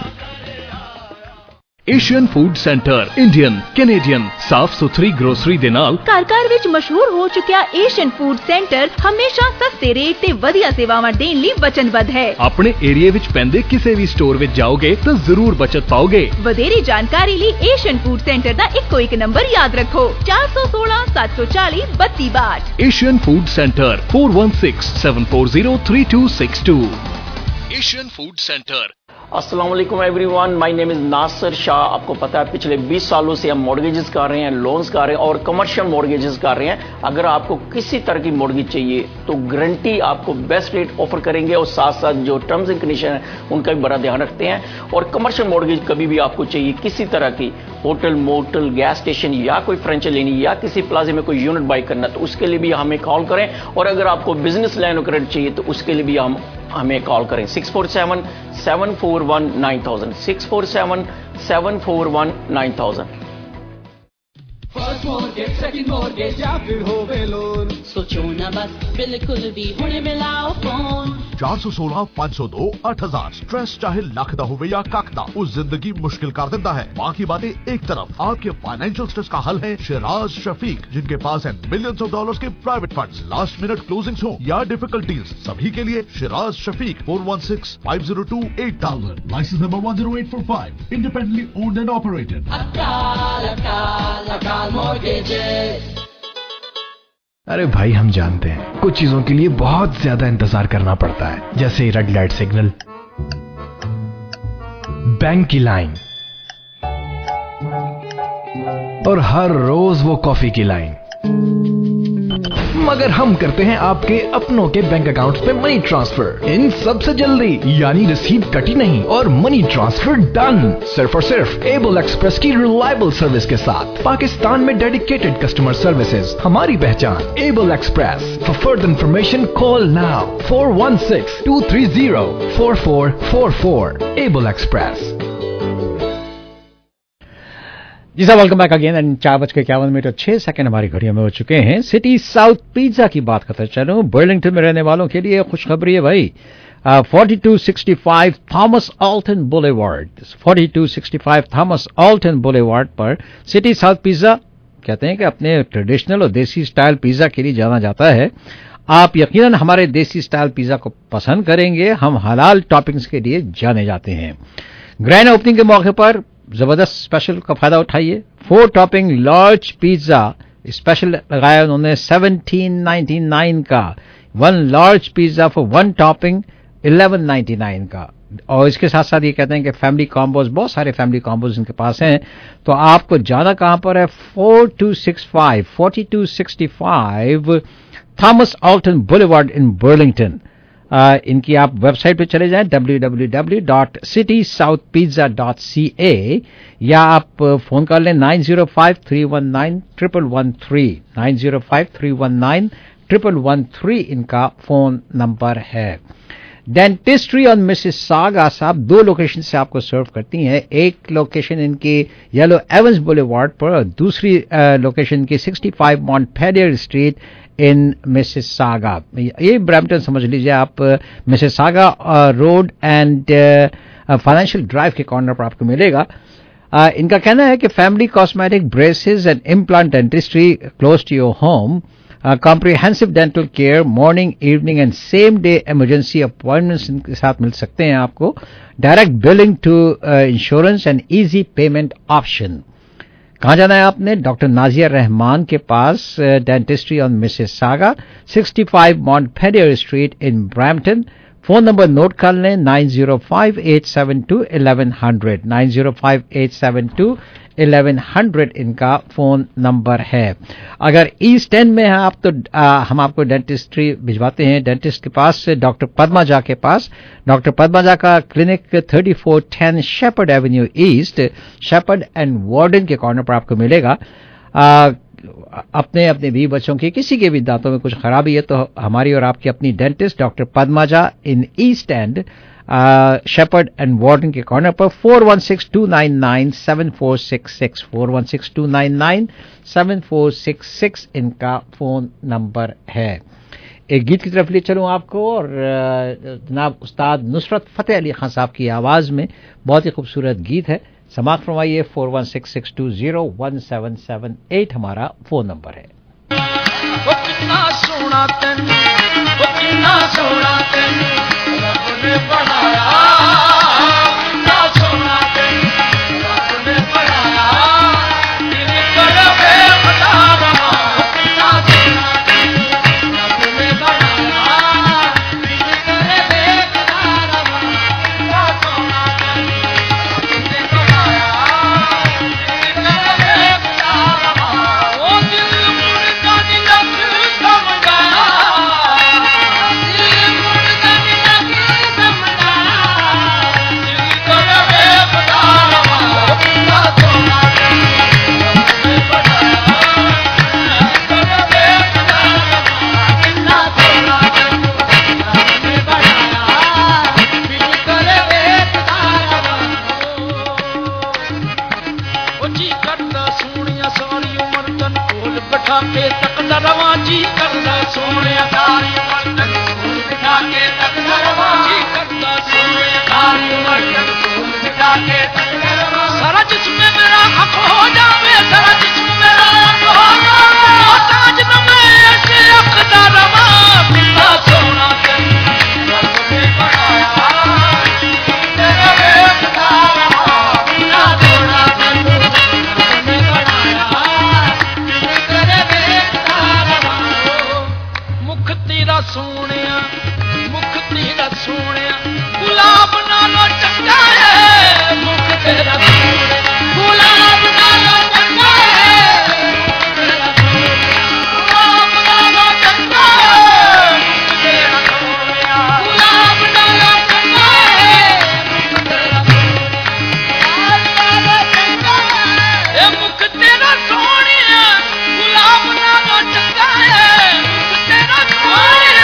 Asian food centre Indian Canadian ਸਾਫ਼ ਸੁਥਰੀ ਗਰੋਸਰੀ ਦੇ ਨਾਲ ਘਰ ਵਿੱਚ ਮਸ਼ਹੂਰ ਹੋ ਚੁੱਕਿਆ ਏਸ਼ੀਅਨ ਫੂਡ ਸੈਂਟਰ ਹਮੇਸ਼ਾ ਸਸਤੇ ਰੇਟ ਤੇ ਵਧੀਆ ਸੇਵਾਵਾਂ ਦੇਣ ਲਈ ਵਚਨਬੱਧ ਹੈ. ਆਪਣੇ ਏਰੀਆ ਵਿੱਚ ਪੈਂਦੇ ਕਿਸੇ ਵੀ ਸਟੋਰ ਵਿੱਚ ਜਾਓਗੇ ਤਾਂ ਜ਼ਰੂਰ ਬਚਤ ਪਾਓਗੇ. ਵਧੇਰੇ ਜਾਣਕਾਰੀ ਲਈ ਏਸ਼ੀਅਨ ਫੂਡ ਸੈਂਟਰ ਦਾ ਇੱਕੋ ਇੱਕ ਨੰਬਰ ਯਾਦ ਰੱਖੋ 416-740-3262. Asian food centre 416-740-3262. Asian food centre. السلام علیکم ایوری ون، مائی نیم از ناصر شاہ. آپ کو پتا ہے پچھلے 20 سالوں سے ہم مورگیجز کر رہے ہیں، لونز کر رہے ہیں اور کمرشل مورگیجز کر رہے ہیں. اگر آپ کو کسی طرح کی مورگیج چاہیے تو گارنٹی آپ کو بیسٹ ریٹ آفر کریں گے، اور ساتھ ساتھ جو ٹرمز اینڈ کنڈیشن ہیں ان کا بھی بڑا دھیان رکھتے ہیں. اور کمرشل مورگیج کبھی بھی آپ کو چاہیے کسی طرح کی، ہوٹل، موٹل، گیس اسٹیشن یا کوئی فرینچائز لینی یا کسی پلازے میں کوئی یونٹ بائی کرنا، تو اس کے لیے بھی ہمیں کال کریں. اور اگر آپ کو بزنس لائن آف کریڈٹ چاہیے تو اس کے لیے بھی ہمیں کال کریں 647-741-9000 647-741-9000. फर्स्ट मॉर्गेज सेकंड मॉर्गेज या फिर होवे लोन सोचो ना बस बिल्कुल भी हुणे मिलाओ फोन 416-502-8000 स्ट्रेस चाहे लख दा होवे या कख दा उस जिंदगी मुश्किल कर देता है। बाकी बातें एक तरफ, आपके फाइनेंशियल स्ट्रेस का हल है शिराज शफीक, जिनके पास है मिलियंस ऑफ डॉलर्स के private funds, last minute closings हो या डिफिकल्टीज, सभी के लिए Shiraz Shafiq 416-502-8000, licence number 10845, independently owned and operated. Akal mortgages. अरे भाई, हम जानते हैं कुछ चीजों के लिए बहुत ज्यादा इंतजार करना पड़ता है, जैसे रेड लाइट सिग्नल, बैंक की लाइन और हर रोज वो कॉफी की लाइन। मगर हम करते हैं आपके अपनों के बैंक अकाउंट्स पे मनी ट्रांसफर इन सबसे जल्दी, यानी रिसीव कटी नहीं और मनी ट्रांसफर डन, सिर्फ और सिर्फ एबल एक्सप्रेस की रिलायबल सर्विस के साथ। पाकिस्तान में डेडिकेटेड कस्टमर सर्विसेज हमारी पहचान, Able Express. For further information call now 416-230-4444। Able Express. जी साहब, वेलकम बैक अगेन एंड 4:51 हमारी घड़ियों में हो चुके हैं। सिटी साउथ पिज्जा की बात करते चलो। बर्लिंगटन में रहने वालों के लिए खुशखबरी है भाई। 4265 Thomas Alton Boulevard, 4265 Thomas Alton Boulevard पर सिटी साउथ पिज्जा, कहते हैं कि अपने ट्रेडिशनल और देसी स्टाइल पिज्जा के लिए जाना जाता है। आप यकीनन हमारे देसी स्टाइल पिज्जा को पसंद करेंगे। हम हलाल टॉपिंग्स के लिए जाने जाते हैं। ग्रैंड ओपनिंग के मौके पर जबरदस्त स्पेशल का फायदा उठाइए। 4 टॉपिंग लार्ज पिज्जा स्पेशल लगाया उन्होंने 1799 का। 1 लार्ज पिज्जा फॉर 1 टॉपिंग 1199 का। और इसके साथ साथ ये कहते हैं कि फैमिली कॉम्बोज, बहुत सारे फैमिली कॉम्बोज इनके पास हैं। तो आपको जाना कहां पर है? 4265 Thomas Alton Boulevard in Burlington. इनकी आप वेबसाइट पे चले जाएं www.citysouthpizza.ca, या आप फोन कर लें 9053191113, 9053191113 इनका फोन नंबर है। डेंटिस्ट्री ऑन मिसिसागा साहब 2 लोकेशन से आपको सर्व करती हैं। एक लोकेशन इनकी येलो एवंस बुलेवार्ड पर और दूसरी लोकेशन की 65 मॉन्टपेलियर स्ट्रीट इन मिसिसागा। ये ब्रैम्पटन समझ लीजिए आप। Mississauga road and financial drive के कॉर्नर पर आपको मिलेगा। इनका कहना है कि family cosmetic, braces and implant dentistry close to your home, comprehensive dental care, morning, evening and same day emergency appointments इनके साथ मिल सकते हैं आपको। Direct billing to insurance and easy payment option. कहाँ जाना है आपने? डॉक्टर नाजिया रहमान के पास, dentistry on Mississauga, 65 Montpellier street in Brampton. Phone number note कर लें 9058721100, 9058721100 इनका फोन नंबर है। अगर ईस्ट एंड में है आप तो हम आपको डेंटिस्ट्री भिजवाते हैं डेंटिस्ट के पास, डॉक्टर पद्माजा के पास। डॉक्टर पद्माजा का clinic 3410 Sheppard avenue east, Sheppard and Warden के कॉर्नर पर आपको मिलेगा। अपने भी बच्चों के किसी के भी दांतों में कुछ खराबी है तो हमारी और आपकी अपनी dentist doctor Padmaja in east end, Sheppard and Warden के कॉर्नर पर। 4162997466, 4162997466 इनका फोन नंबर है। एक गीत की तरफ ले चलूं आपको, और जनाब उस्ताद नुसरत फतेह अली खान साहब की आवाज में बहुत ही खूबसूरत गीत है। समाप्त फरमाइए। 4166201778 हमारा फोन नंबर है। कितना सोना तन, कितना सोना तन रब ने बनाया, कितना सोना तन रब ने बनाया, दिल कर बेवफा रहा, कितना सोना तन रब ने बनाया, दिल कर बेवफा रहा, कितना सोना तन रब ने बनाया, दिल कर बेवफा रहा, ओ दिल मुर्दा दिल समझा, दिल मुर्दा दिल समझा। बिठा के तकदा रवां जी करदा सोहणिया सारी उमर तक फूल बिठा के तकदा रवां जी करदा सोहणिया सारी उमर तक फूल बिठा के तकदा रवां सारा जिस्म मेरा हक हो जावे सारा जिस्म मेरा हक हो जावे मोहताज न मैं ऐसे अखदा रवां बिल्ला सोना सोहणिया मुख तेरा सोहणिया गुलाब नालों चंगा है मुख तेरा सोहणिया गुलाब नालों चंगा है गुलाब नालों चंगा है मुख तेरा सोहणिया गुलाब नालों चंगा है मुख तेरा सोहणिया गुलाब नालों चंगा है मुख तेरा सोहणिया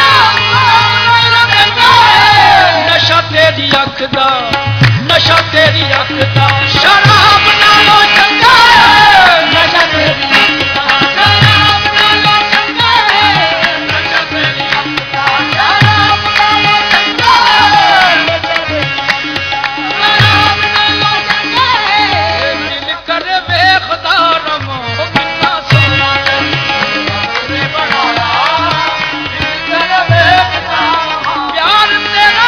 नशा तेरी अख दा नशा तेरी अख दा शराब नालों चंगा है नशा तेरी अख दा शराब नालों चंगा है नशा तेरी अख दा शराब नालों चंगा है शराब नालों चंगा है दिल करे वेखदा रवां कितना सोहना है बनाया दिल करे वेखदा प्यार तेरा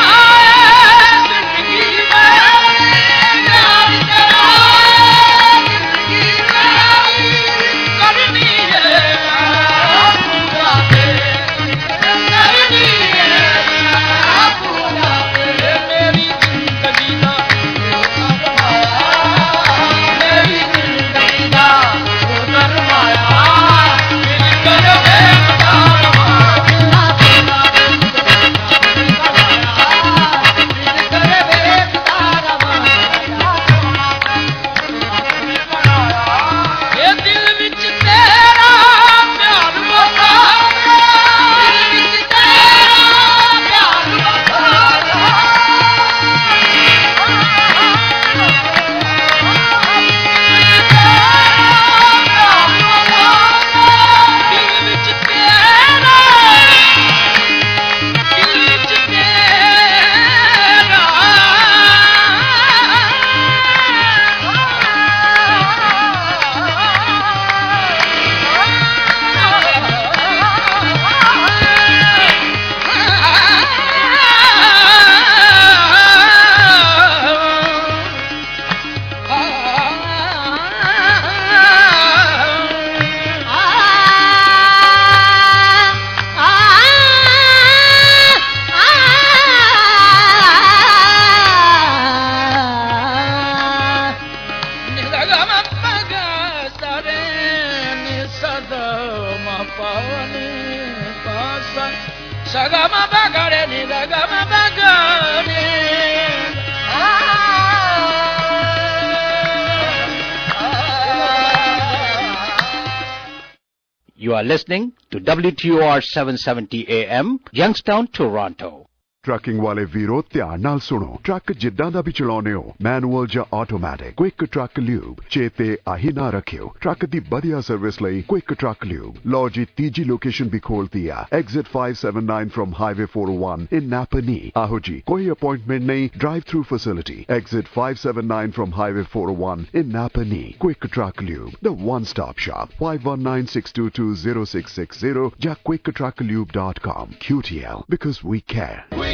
You are listening to WTOR 770 AM, Youngstown, Toronto. Trucking वाले वीरो ध्यान नाल सुनो ट्रक जिद्दां दा भी चलाउने हो मैनुअल ਜਾਂ ਆਟੋਮੈਟਿਕ क्विक ट्रक ल्यूब चेते आही ना रखियो ट्रक दी बढ़िया सर्विस ਲਈ क्विक ट्रक ल्यूब लो जी तीजी लोकेशन भी खोलती है exit 579 from highway 401 in Napanee आहो जी कोई अपॉइंटमेंट नहीं drive through facility exit 579 from highway 401 in Napanee Quick Truck Lube the one stop shop 5196220660 या quicktrucklube.com QTL because we care.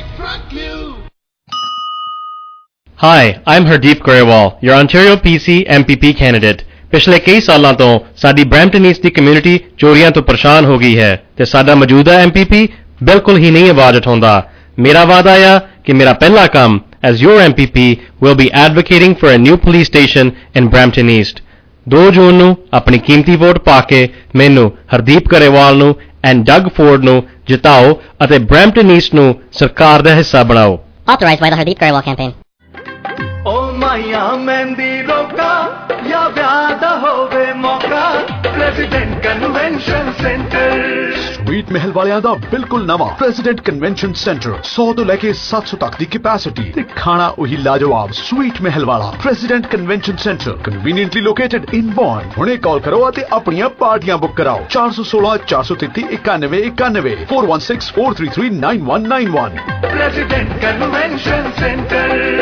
Hi, I'm Hardeep Grewal, your Ontario PC MPP candidate. ਪਿਛਲੇ ਕਈ ਸਾਲਾਂ ਤੋਂ ਸਾਡੀ ਬਰੈਂਪਟਨ ਈਸਟ ਦੀ community ਚੋਰੀਆਂ ਤੋਂ ਪਰੇਸ਼ਾਨ ਹੋ ਗਈ ਹੈ ਤੇ ਸਾਡਾ ਮੌਜੂਦਾ MPP ਬਿਲਕੁਲ ਹੀ ਨਹੀਂ ਆਵਾਜ਼ ਉਠਾਉਂਦਾ। ਮੇਰਾ ਵਾਅਦਾ ਹੈ ਕਿ ਮੇਰਾ ਪਹਿਲਾ ਕੰਮ as your MPP will be advocating for a new police station in Brampton East. 2 ਜੂਨ ਨੂੰ ਆਪਣੀ ਕੀਮਤੀ ਵੋਟ ਪਾ ਕੇ ਮੈਨੂੰ ਹਰਦੀਪ ਗਰੇਵਾਲ ਨੂੰ ਐਂਡ ਡਗ ਫੋਰਡ ਨੂੰ ਜਿਤਾਓ ਅਤੇ ਬਰੈਂਪਟਨ ਈਸਟ ਨੂੰ ਸਰਕਾਰ ਦਾ ਹਿੱਸਾ ਬਣਾਓ। Authorized by the Hardeep Grewal campaign. ओ माया मेहंदी रोका या व्याह दा होवे मौका प्रेसिडेंट कन्वेंशन सेंटर स्वीट महल वालियां दा बिल्कुल नवा प्रेसिडेंट कन्वेंशन सेंटर 100 तो लेके 700 तक दी कैपेसिटी ते खाना वही लाजवाब स्वीट महल वाला President Convention Centre conveniently located in Bourne. हुणे कॉल करो ते अपनियां पार्टियां बुक कराओ 416 433 91 91 416 433 9191। President Convention centre.